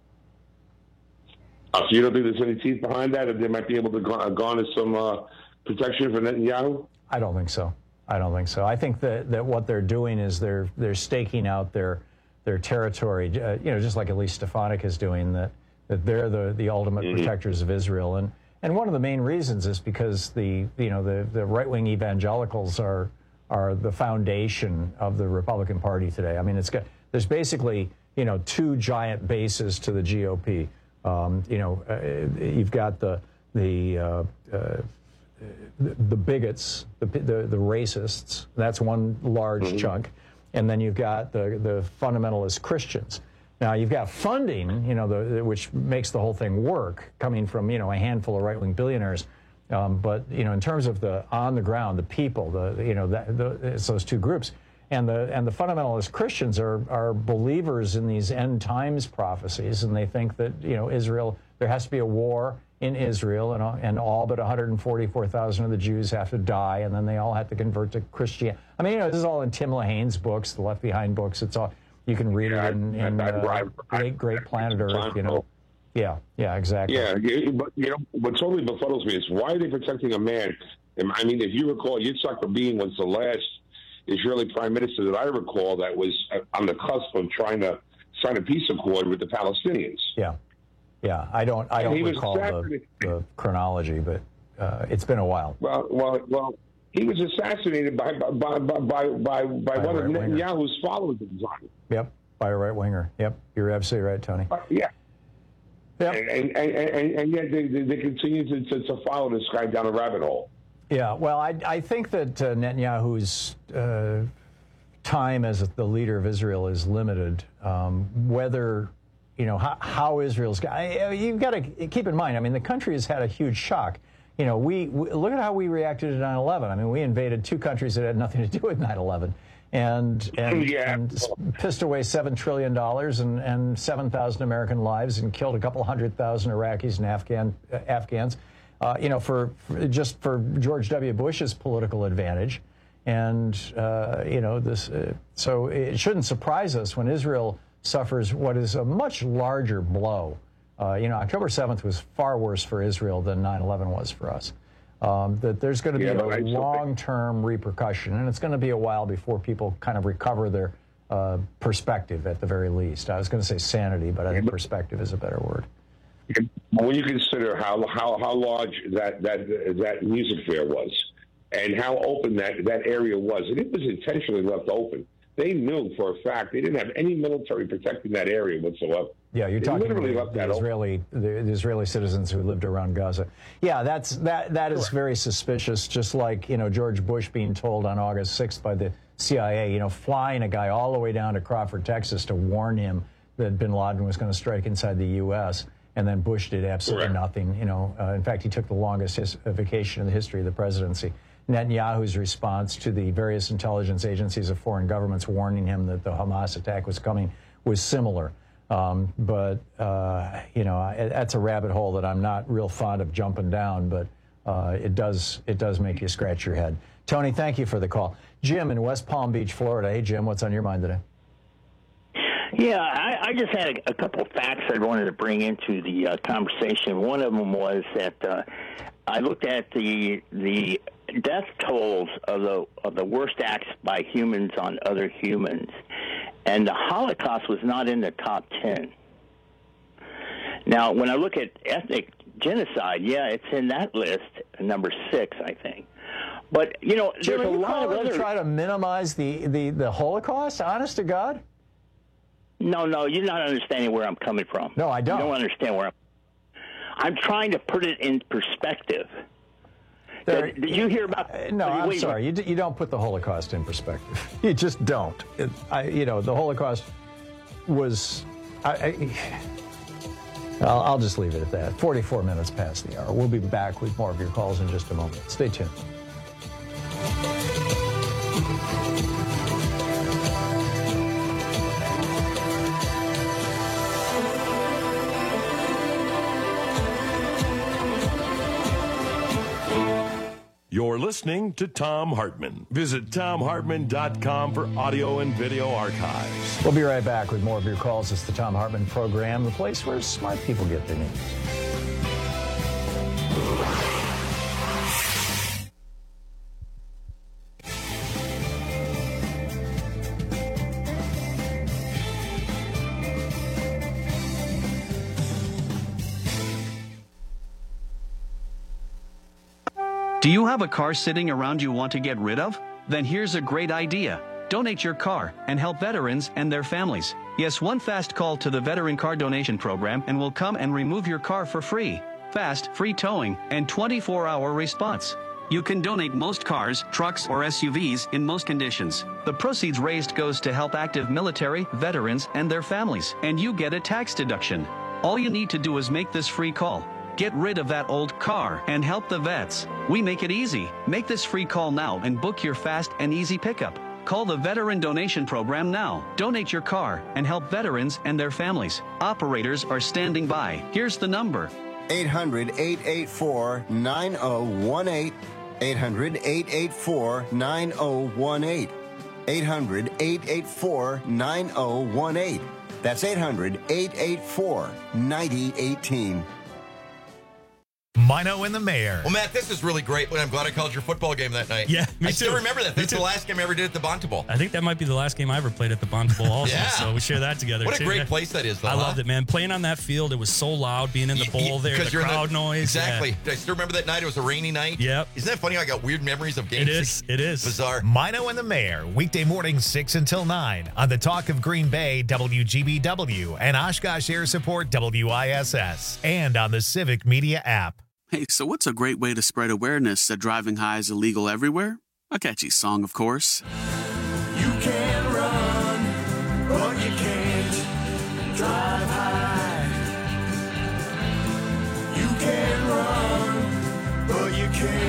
Uh, so you don't think there's any teeth behind that, and they might be able to gar- garner some uh, protection for Netanyahu? I don't think so. I don't think so. I think that, that what they're doing is they're they're staking out their their territory. Uh, you know, just like Elise Stefanik is doing. That that they're the the ultimate Mhm. protectors of Israel. And and one of the main reasons is because the you know the the right wing evangelicals are are the foundation of the Republican Party today. I mean, it's got there's basically you know two giant bases to the G O P. Um, you know, uh, you've got the the uh, uh, the, the bigots, the, the the racists. That's one large Mhm. chunk, and then you've got the the fundamentalist Christians. Now you've got funding, you know, the, which makes the whole thing work, coming from you know a handful of right-wing billionaires. Um, but you know, in terms of the on the ground, the people, the you know, that, the, it's those two groups. And the and the fundamentalist Christians are are believers in these end times prophecies, and they think that you know Israel, there has to be a war in Israel, and and all but one hundred forty-four thousand of the Jews have to die, and then they all have to convert to Christianity. I mean, you know, this is all in Tim Lahane's books, the Left Behind books. It's all you can read Yeah, it in, I- in I- uh, I- Great Great Planet Earth. You know, yeah, yeah, exactly. Yeah, you- but you know what totally befuddles me is why are they protecting a man? I mean, if you recall, Yitzhak Rabin was the last Israeli prime minister that I recall that was on the cusp of trying to sign a peace accord with the Palestinians. Yeah, yeah. I don't I And don't he was recall the, assassinated. the chronology, but uh, it's been a while. Well, well, well. He was assassinated by by by by by, by, by one of right-winger. Netanyahu's followers at the time. Yep, by a right winger. Yep, you're absolutely right, Tony. Uh, yeah. Yep. And, and, and, and, and yet they, they, they continue to, to, to follow this guy down a rabbit hole. Yeah, well, I, I think that uh, Netanyahu's uh, time as the leader of Israel is limited. Um, whether, you know, how, how Israel's... I, you've got to keep in mind, I mean, the country has had a huge shock. You know, we, we look at how we reacted to nine eleven. I mean, we invaded two countries that had nothing to do with nine eleven. And, and, Yeah. and pissed away seven trillion dollars and, and seven thousand American lives and killed a couple hundred thousand Iraqis and Afghan, uh, Afghans. Uh, you know, for, for just for George W. Bush's political advantage, and uh, you know this. Uh, so it shouldn't surprise us when Israel suffers what is a much larger blow. Uh, you know, October seventh was far worse for Israel than nine eleven was for us. Um, that there's going to be Yeah, a but I still think- long-term repercussion, and it's going to be a while before people kind of recover their uh, perspective, at the very least. I was going to say sanity, but I think perspective is a better word. When you consider how how how large that that that music fair was, and how open that that area was, and it was intentionally left open. They knew for a fact they didn't have any military protecting that area whatsoever. Yeah, you're They talking literally about left the that open. Israeli, the, the Israeli citizens who lived around Gaza. Yeah, that's that. That is very suspicious. Just like you know George Bush being told on August sixth by the C I A, you know, flying a guy all the way down to Crawford, Texas, to warn him that Bin Laden was going to strike inside the U S And then Bush did absolutely Correct. nothing. You know, uh, in fact, he took the longest his, uh, vacation in the history of the presidency. Netanyahu's response to the various intelligence agencies of foreign governments warning him that the Hamas attack was coming was similar. Um, but, uh, you know, I, that's a rabbit hole that I'm not real fond of jumping down, but uh, it does it does make you scratch your head. Tony, thank you for the call. Jim in West Palm Beach, Florida. Hey, Jim, what's on your mind today? Yeah, I, I just had a, a couple of facts I wanted to bring into the uh, conversation. One of them was that uh, I looked at the the death tolls of the of the worst acts by humans on other humans, and the Holocaust was not in the top ten. Now, when I look at ethnic genocide, yeah, it's in that list, number six, I think. But you know, Jim, there's a are you lot of calling other. to try to minimize the, the, the Holocaust? Honest to God? No, no, you're not understanding where I'm coming from. No, I don't. You don't understand where I'm. I'm trying to put it in perspective. There, did, did you hear about? Uh, no, I'm wait, sorry. You, d- you don't put the Holocaust in perspective. You just don't. It, I, you know, the Holocaust was. I, I, I'll, I'll just leave it at that. forty-four minutes past the hour. We'll be back with more of your calls in just a moment. Stay tuned. You're listening to Thom Hartmann. Visit Thom Hartmann dot com for audio and video archives. We'll be right back with more of your calls. It's the Thom Hartmann Program, the place where smart people get their news. Do you have a car sitting around you want to get rid of? Then here's a great idea. Donate your car and help veterans and their families. Yes, one fast call to the Veteran Car Donation Program and we'll come and remove your car for free. Fast, free towing, and twenty-four hour response. You can donate most cars, trucks, or S U Vs in most conditions. The proceeds raised goes to help active military, veterans, and their families, and you get a tax deduction. All you need to do is make this free call. Get rid of that old car and help the vets. We make it easy. Make this free call now and book your fast and easy pickup. Call the Veteran Donation Program now. Donate your car and help veterans and their families. Operators are standing by. Here's the number. eight hundred, eight eight four, nine oh one eight. eight hundred, eight eight four, nine oh one eight. eight hundred, eight eight four, nine oh one eight. That's eight hundred, eight eight four, nine oh one eight. Mino and the Mayor. Well, Matt, this is really great. I'm glad I called your football game that night. Yeah, me I too. still remember that. Me That's too. the last game I ever did at the Bonta Bowl. I think that might be the last game I ever played at the Bonta Bowl also. Yeah. So we share that together. What a too. great place that is, though. I huh? loved it, man. Playing on that field, it was so loud being in the bowl there, the you're in crowd noise. Exactly. Yeah. I still remember that night. It was a rainy night. Yep. Isn't that funny? I got weird memories of games. It is. It is. Bizarre. Mino and the Mayor, weekday mornings six until nine on the Talk of Green Bay, W G B W, and Oshkosh Air Support, W I S S, and on the Civic Media app. Hey, so what's a great way to spread awareness that driving high is illegal everywhere? A catchy song, of course. You can run, but you can't drive high. You can run, but you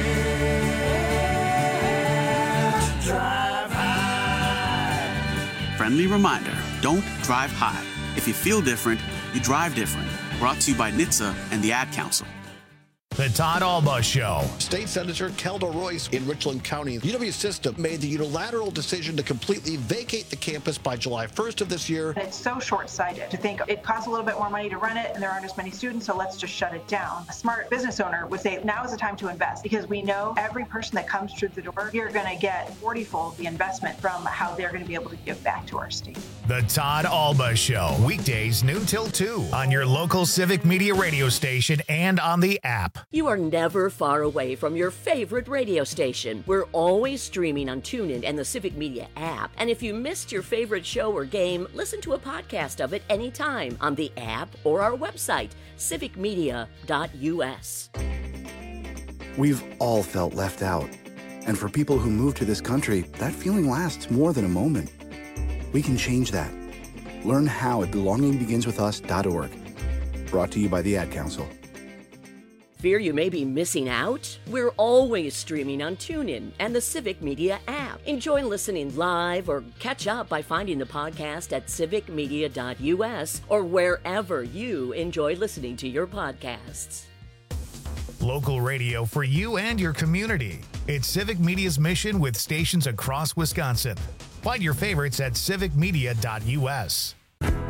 can't drive high. Friendly reminder, don't drive high. If you feel different, you drive different. Brought to you by N H T S A and the Ad Council. The Todd Alba Show. State Senator Kelda Royce in Richland County. U W System made the unilateral decision to completely vacate the campus by July first of this year. It's so short-sighted to think it costs a little bit more money to run it and there aren't as many students, so let's just shut it down. A smart business owner would say now is the time to invest because we know every person that comes through the door, you're going to get forty-fold the investment from how they're going to be able to give back to our state. The Todd Alba Show, weekdays noon till two on your local Civic Media radio station and on the app. You are never far away from your favorite radio station. We're always streaming on TuneIn and the Civic Media app. And if you missed your favorite show or game, listen to a podcast of it anytime on the app or our website, civic media dot u s. We've all felt left out. And for people who move to this country, that feeling lasts more than a moment. We can change that. Learn how at belonging begins with us dot org. Brought to you by the Ad Council. Fear you may be missing out? We're always streaming on TuneIn and the Civic Media app. Enjoy listening live or catch up by finding the podcast at civic media dot u s or wherever you enjoy listening to your podcasts. Local radio for you and your community. It's Civic Media's mission with stations across Wisconsin. Find your favorites at civic media dot u s.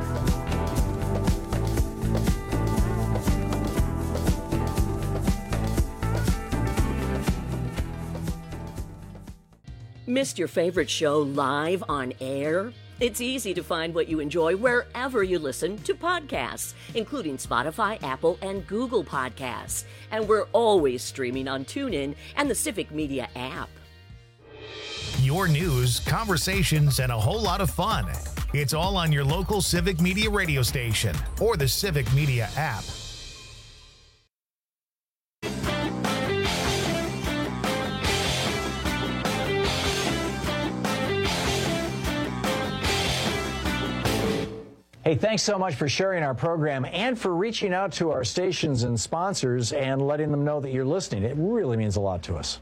Missed your favorite show live on air? It's easy to find what you enjoy wherever you listen to podcasts, including Spotify, Apple, and Google Podcasts. And we're always streaming on TuneIn and the Civic Media app. Your news, conversations, and a whole lot of fun. It's all on your local Civic Media radio station or the Civic Media app. Hey, thanks so much for sharing our program and for reaching out to our stations and sponsors and letting them know that you're listening. It really means a lot to us.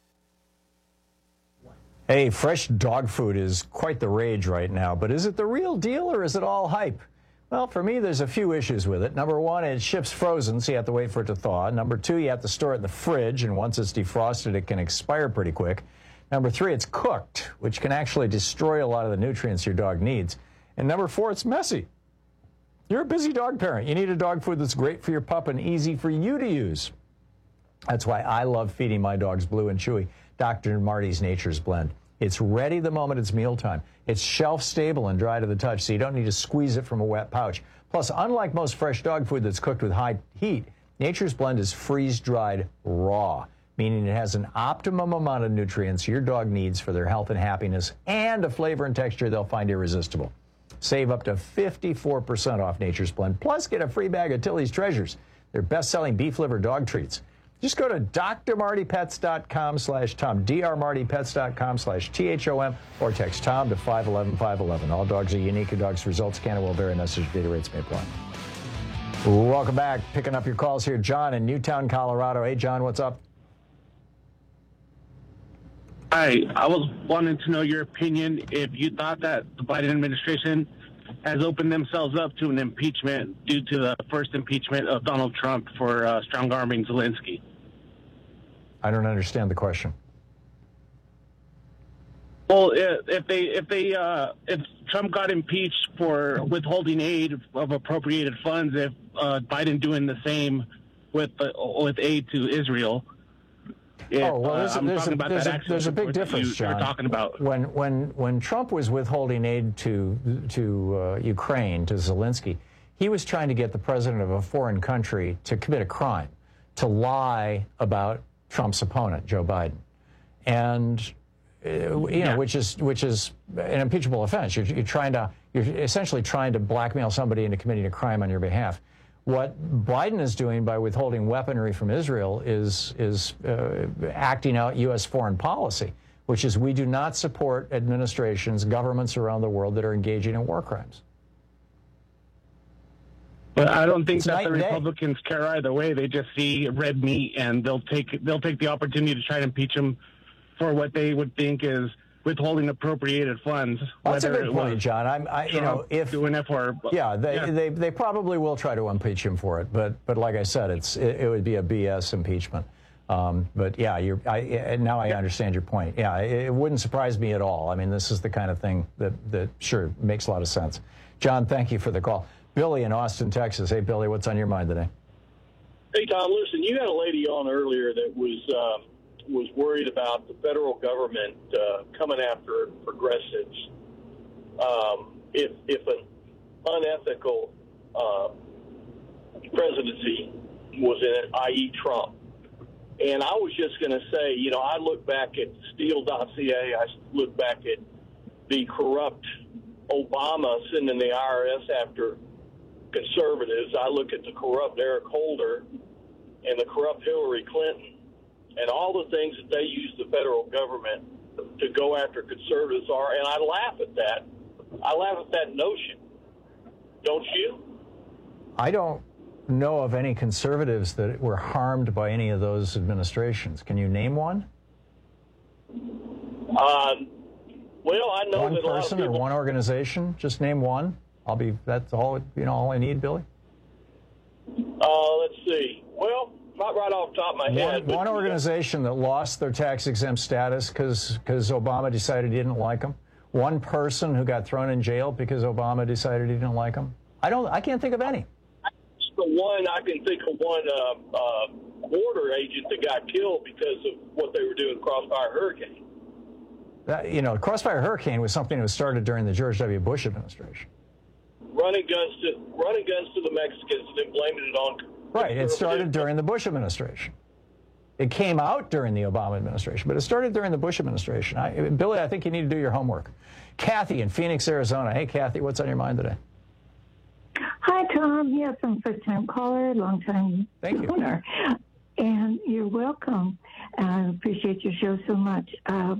Hey, fresh dog food is quite the rage right now, but is it the real deal or is it all hype? Well, for me, there's a few issues with it. Number one, it ships frozen, so you have to wait for it to thaw. Number two, you have to store it in the fridge, and once it's defrosted, it can expire pretty quick. Number three, it's cooked, which can actually destroy a lot of the nutrients your dog needs. And number four, it's messy. You're a busy dog parent. You need a dog food that's great for your pup and easy for you to use. That's why I love feeding my dogs Blue and Chewy Doctor Marty's Nature's Blend. It's ready the moment it's mealtime. It's shelf-stable and dry to the touch, so you don't need to squeeze it from a wet pouch. Plus, unlike most fresh dog food that's cooked with high heat, Nature's Blend is freeze-dried raw, meaning it has an optimum amount of nutrients your dog needs for their health and happiness and a flavor and texture they'll find irresistible. Save up to fifty-four percent off Nature's Blend, plus get a free bag of Tilly's Treasures, their best-selling beef liver dog treats. Just go to D R Marty Pets dot com slash Tom, D R Marty Pets dot com slash T H O M, or text Tom to five one one five one one. All dogs are unique, and dogs' results can and will vary. Message data rates may apply. Welcome back. Picking up your calls here. John in Newtown, Colorado. Hey, John, what's up? Hi, I was wanting to know your opinion if you thought that the Biden administration has opened themselves up to an impeachment due to the first impeachment of Donald Trump for uh, strong-arming Zelensky. I don't understand the question. Well, if they if they uh, if Trump got impeached for withholding aid of appropriated funds, if uh, Biden doing the same with uh, with aid to Israel. If, oh, well, there's, uh, I'm there's, talking a, about there's, that a, there's a big difference, you John. are talking about. When, when, when Trump was withholding aid to, to uh, Ukraine, to Zelensky, he was trying to get the president of a foreign country to commit a crime, to lie about Trump's opponent, Joe Biden. And, uh, you yeah. know, which is, which is an impeachable offense. You're, you're trying to, you're essentially trying to blackmail somebody into committing a crime on your behalf. What Biden is doing by withholding weaponry from Israel is, is uh, acting out U S foreign policy, which is we do not support administrations, governments around the world that are engaging in war crimes. But I don't think It's that night the and day. Republicans care either way. They just see red meat, and they'll take they'll take the opportunity to try to impeach him for what they would think is withholding appropriated funds. That's a whether good it point, was John. I'm, I, you know, Trump if doing it for yeah, they, yeah. they they probably will try to impeach him for it, but but like I said, it's it, it would be a B S impeachment. Um, but yeah, you're, I, now I understand your point. Yeah, it, it wouldn't surprise me at all. I mean, this is the kind of thing that that sure makes a lot of sense. John, thank you for the call. Billy in Austin, Texas. Hey, Billy, what's on your mind today? Hey, Tom, listen, you had a lady on earlier that was um, was worried about the federal government uh, coming after progressives um, if if an unethical uh, presidency was in it, that is. Trump. And I was just going to say, you know, I look back at Steele dossier. I look back at the corrupt Obama sending the I R S after conservatives. I look at the corrupt Eric Holder and the corrupt Hillary Clinton and all the things that they use the federal government to go after conservatives are, and I laugh at that. I laugh at that notion. Don't you? I don't know of any conservatives that were harmed by any of those administrations. Can you name one? Um, well, I know one that a lot of person or people, one organization. Just name one. I'll be. That's all. You know, all I need, Billy. Uh, let's see. Well, not right off the top of my head. One, but, one organization that lost their tax exempt status because because Obama decided he didn't like them. One person who got thrown in jail because Obama decided he didn't like them. I don't. I can't think of any. The one I can think of one uh, uh, border agent that got killed because of what they were doing Crossfire Hurricane. That, you know, Crossfire Hurricane was something that was started during the George W. Bush administration. Running guns to running guns to the Mexicans and then blaming it on. Right. It started during the Bush administration. It came out during the Obama administration, but it started during the Bush administration. I, Billy, I think you need to do your homework. Kathy in Phoenix, Arizona. Hey, Kathy, what's on your mind today? Hi, Tom. Yes, I'm a first-time caller, long-time listener. And you're welcome. I appreciate your show so much. Uh,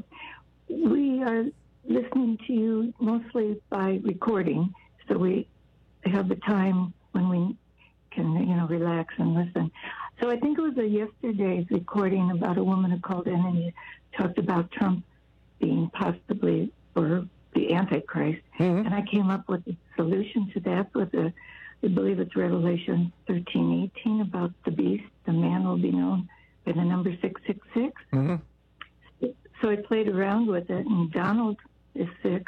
we are listening to you mostly by recording, so we have the time when we can, you know, relax and listen. So I think it was a yesterday's recording about a woman who called in and you talked about Trump being possibly or the Antichrist. Mm-hmm. And I came up with a solution to that with a, I believe it's Revelation thirteen eighteen about the beast. The man will be known by the number six six six. Mm-hmm. So I played around with it, and Donald is six.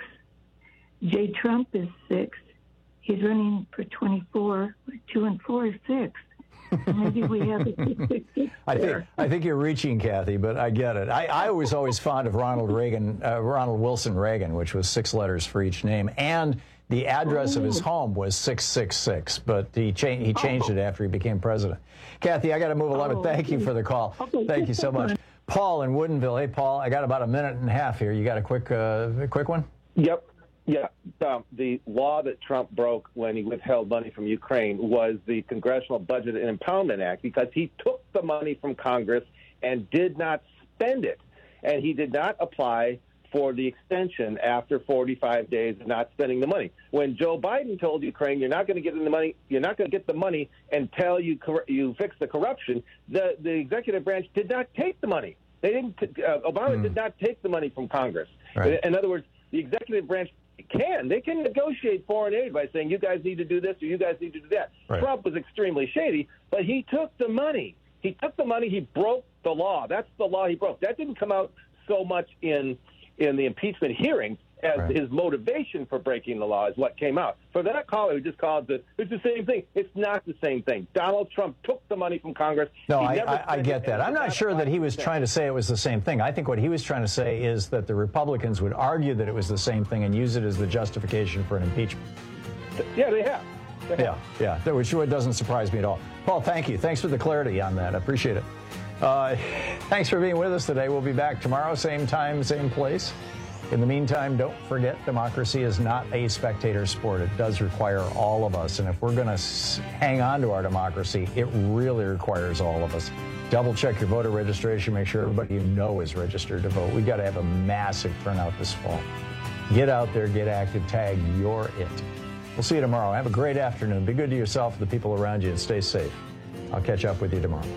J. Trump is six. He's running for twenty-four. Two and four is six. So maybe we have a six six six I there. think I think you're reaching, Kathy, but I get it. I, I was always fond of Ronald Reagan, uh, Ronald Wilson Reagan, which was six letters for each name, and the address oh. of his home was six six six. But he changed he changed oh. it after he became president. Kathy, I got to move along. Oh, Thank okay. you for the call. Okay. Thank you so much, Paul in Woodinville. Hey, Paul, I got about a minute and a half here. You got a quick uh, a quick one? Yep. Yeah, um, the law that Trump broke when he withheld money from Ukraine was the Congressional Budget and Empowerment Act, because he took the money from Congress and did not spend it. And he did not apply for the extension after forty-five days of not spending the money. When Joe Biden told Ukraine, you're not going to get the money, you're not going to get the money until you cor- you fix the corruption, the, the executive branch did not take the money. They didn't. Uh, Obama mm. did not take the money from Congress. Right. In other words, the executive branch can. They can negotiate foreign aid by saying, you guys need to do this or you guys need to do that. Right. Trump was extremely shady, but he took the money. He took the money. He broke the law. That's the law he broke. That didn't come out so much in in the impeachment hearings as right. his motivation for breaking the law is what came out. For that caller who just called it, it's the same thing. It's not the same thing. Donald Trump took the money from Congress. No, I, I, I get that. I'm not sure that he was trying to say it was the same thing. I think what he was trying to say is that the Republicans would argue that it was the same thing and use it as the justification for an impeachment. Yeah, they have. They have. Yeah, yeah, which doesn't surprise me at all. Paul, thank you. Thanks for the clarity on that. I appreciate it. Uh, thanks for being with us today. We'll be back tomorrow, same time, same place. In the meantime, don't forget, democracy is not a spectator sport. It does require all of us. And if we're going to hang on to our democracy, it really requires all of us. Double check your voter registration. Make sure everybody you know is registered to vote. We've got to have a massive turnout this fall. Get out there, get active, tag You're It. We'll see you tomorrow. Have a great afternoon. Be good to yourself, the people around you, and stay safe. I'll catch up with you tomorrow.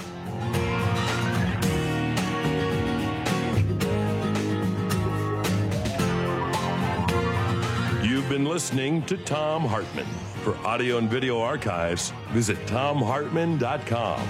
You've been listening to Thom Hartmann. For audio and video archives, visit thom hartmann dot com.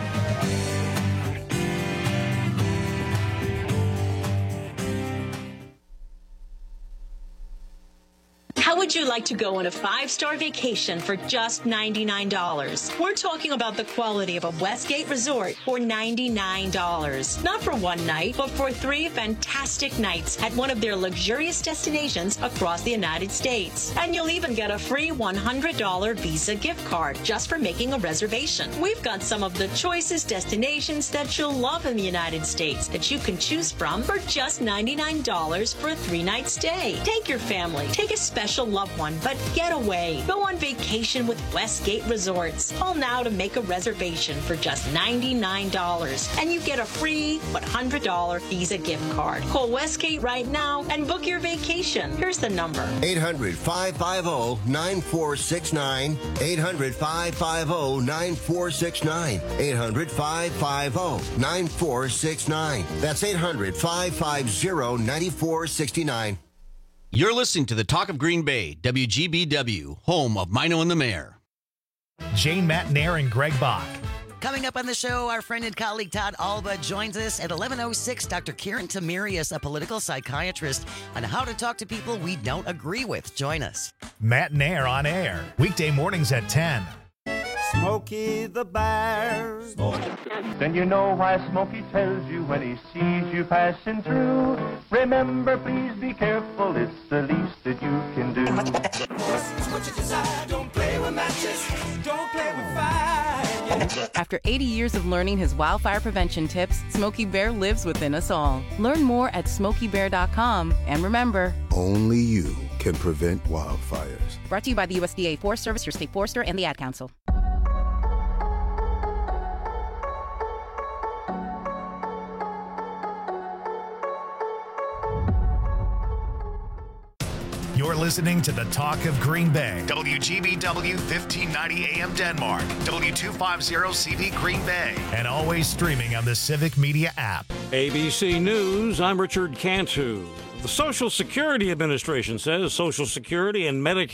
How would you like to go on a five-star vacation for just ninety-nine dollars? We're talking about the quality of a Westgate resort for ninety-nine dollars. Not for one night, but for three fantastic nights at one of their luxurious destinations across the United States. And you'll even get a free one hundred dollars Visa gift card just for making a reservation. We've got some of the choicest destinations that you'll love in the United States that you can choose from for just ninety-nine dollars for a three-night stay. Take your family. Take a special loved one, but get away. Go on vacation with Westgate Resorts. Call now to make a reservation for just ninety-nine dollars, and you get a free one hundred dollars Visa gift card. Call Westgate right now and book your vacation. Here's the number. eight hundred, five five zero, nine four six nine. eight hundred, five five zero, nine four six nine. eight hundred, five five zero, nine four six nine. That's eight hundred, five five zero, nine four six nine. You're listening to the Talk of Green Bay, W G B W, home of Mino and the Mayor. Jane Matnair and Greg Bach. Coming up on the show, our friend and colleague Todd Alba joins us at eleven oh six. Doctor Karen Tamirius, a political psychiatrist, on how to talk to people we don't agree with. Join us. Matnair on air, weekday mornings at ten. Smokey the Bear. Then you know why Smokey tells you when he sees you passing through. Remember, please be careful, it's the least that you can do. What you desire, don't play with matches, don't play with fire. After eighty years of learning his wildfire prevention tips, Smokey Bear lives within us all. Learn more at smokey bear dot com. And remember, Only you can prevent wildfires. brought to you by the U S D A Forest Service, your state forester, and the Ad Council. You're listening to the Talk of Green Bay. W G B W fifteen ninety A M Denmark. W two fifty C V Green Bay. And always streaming on the Civic Media app. A B C News, I'm Richard Cantu. The Social Security Administration says Social Security and Medicare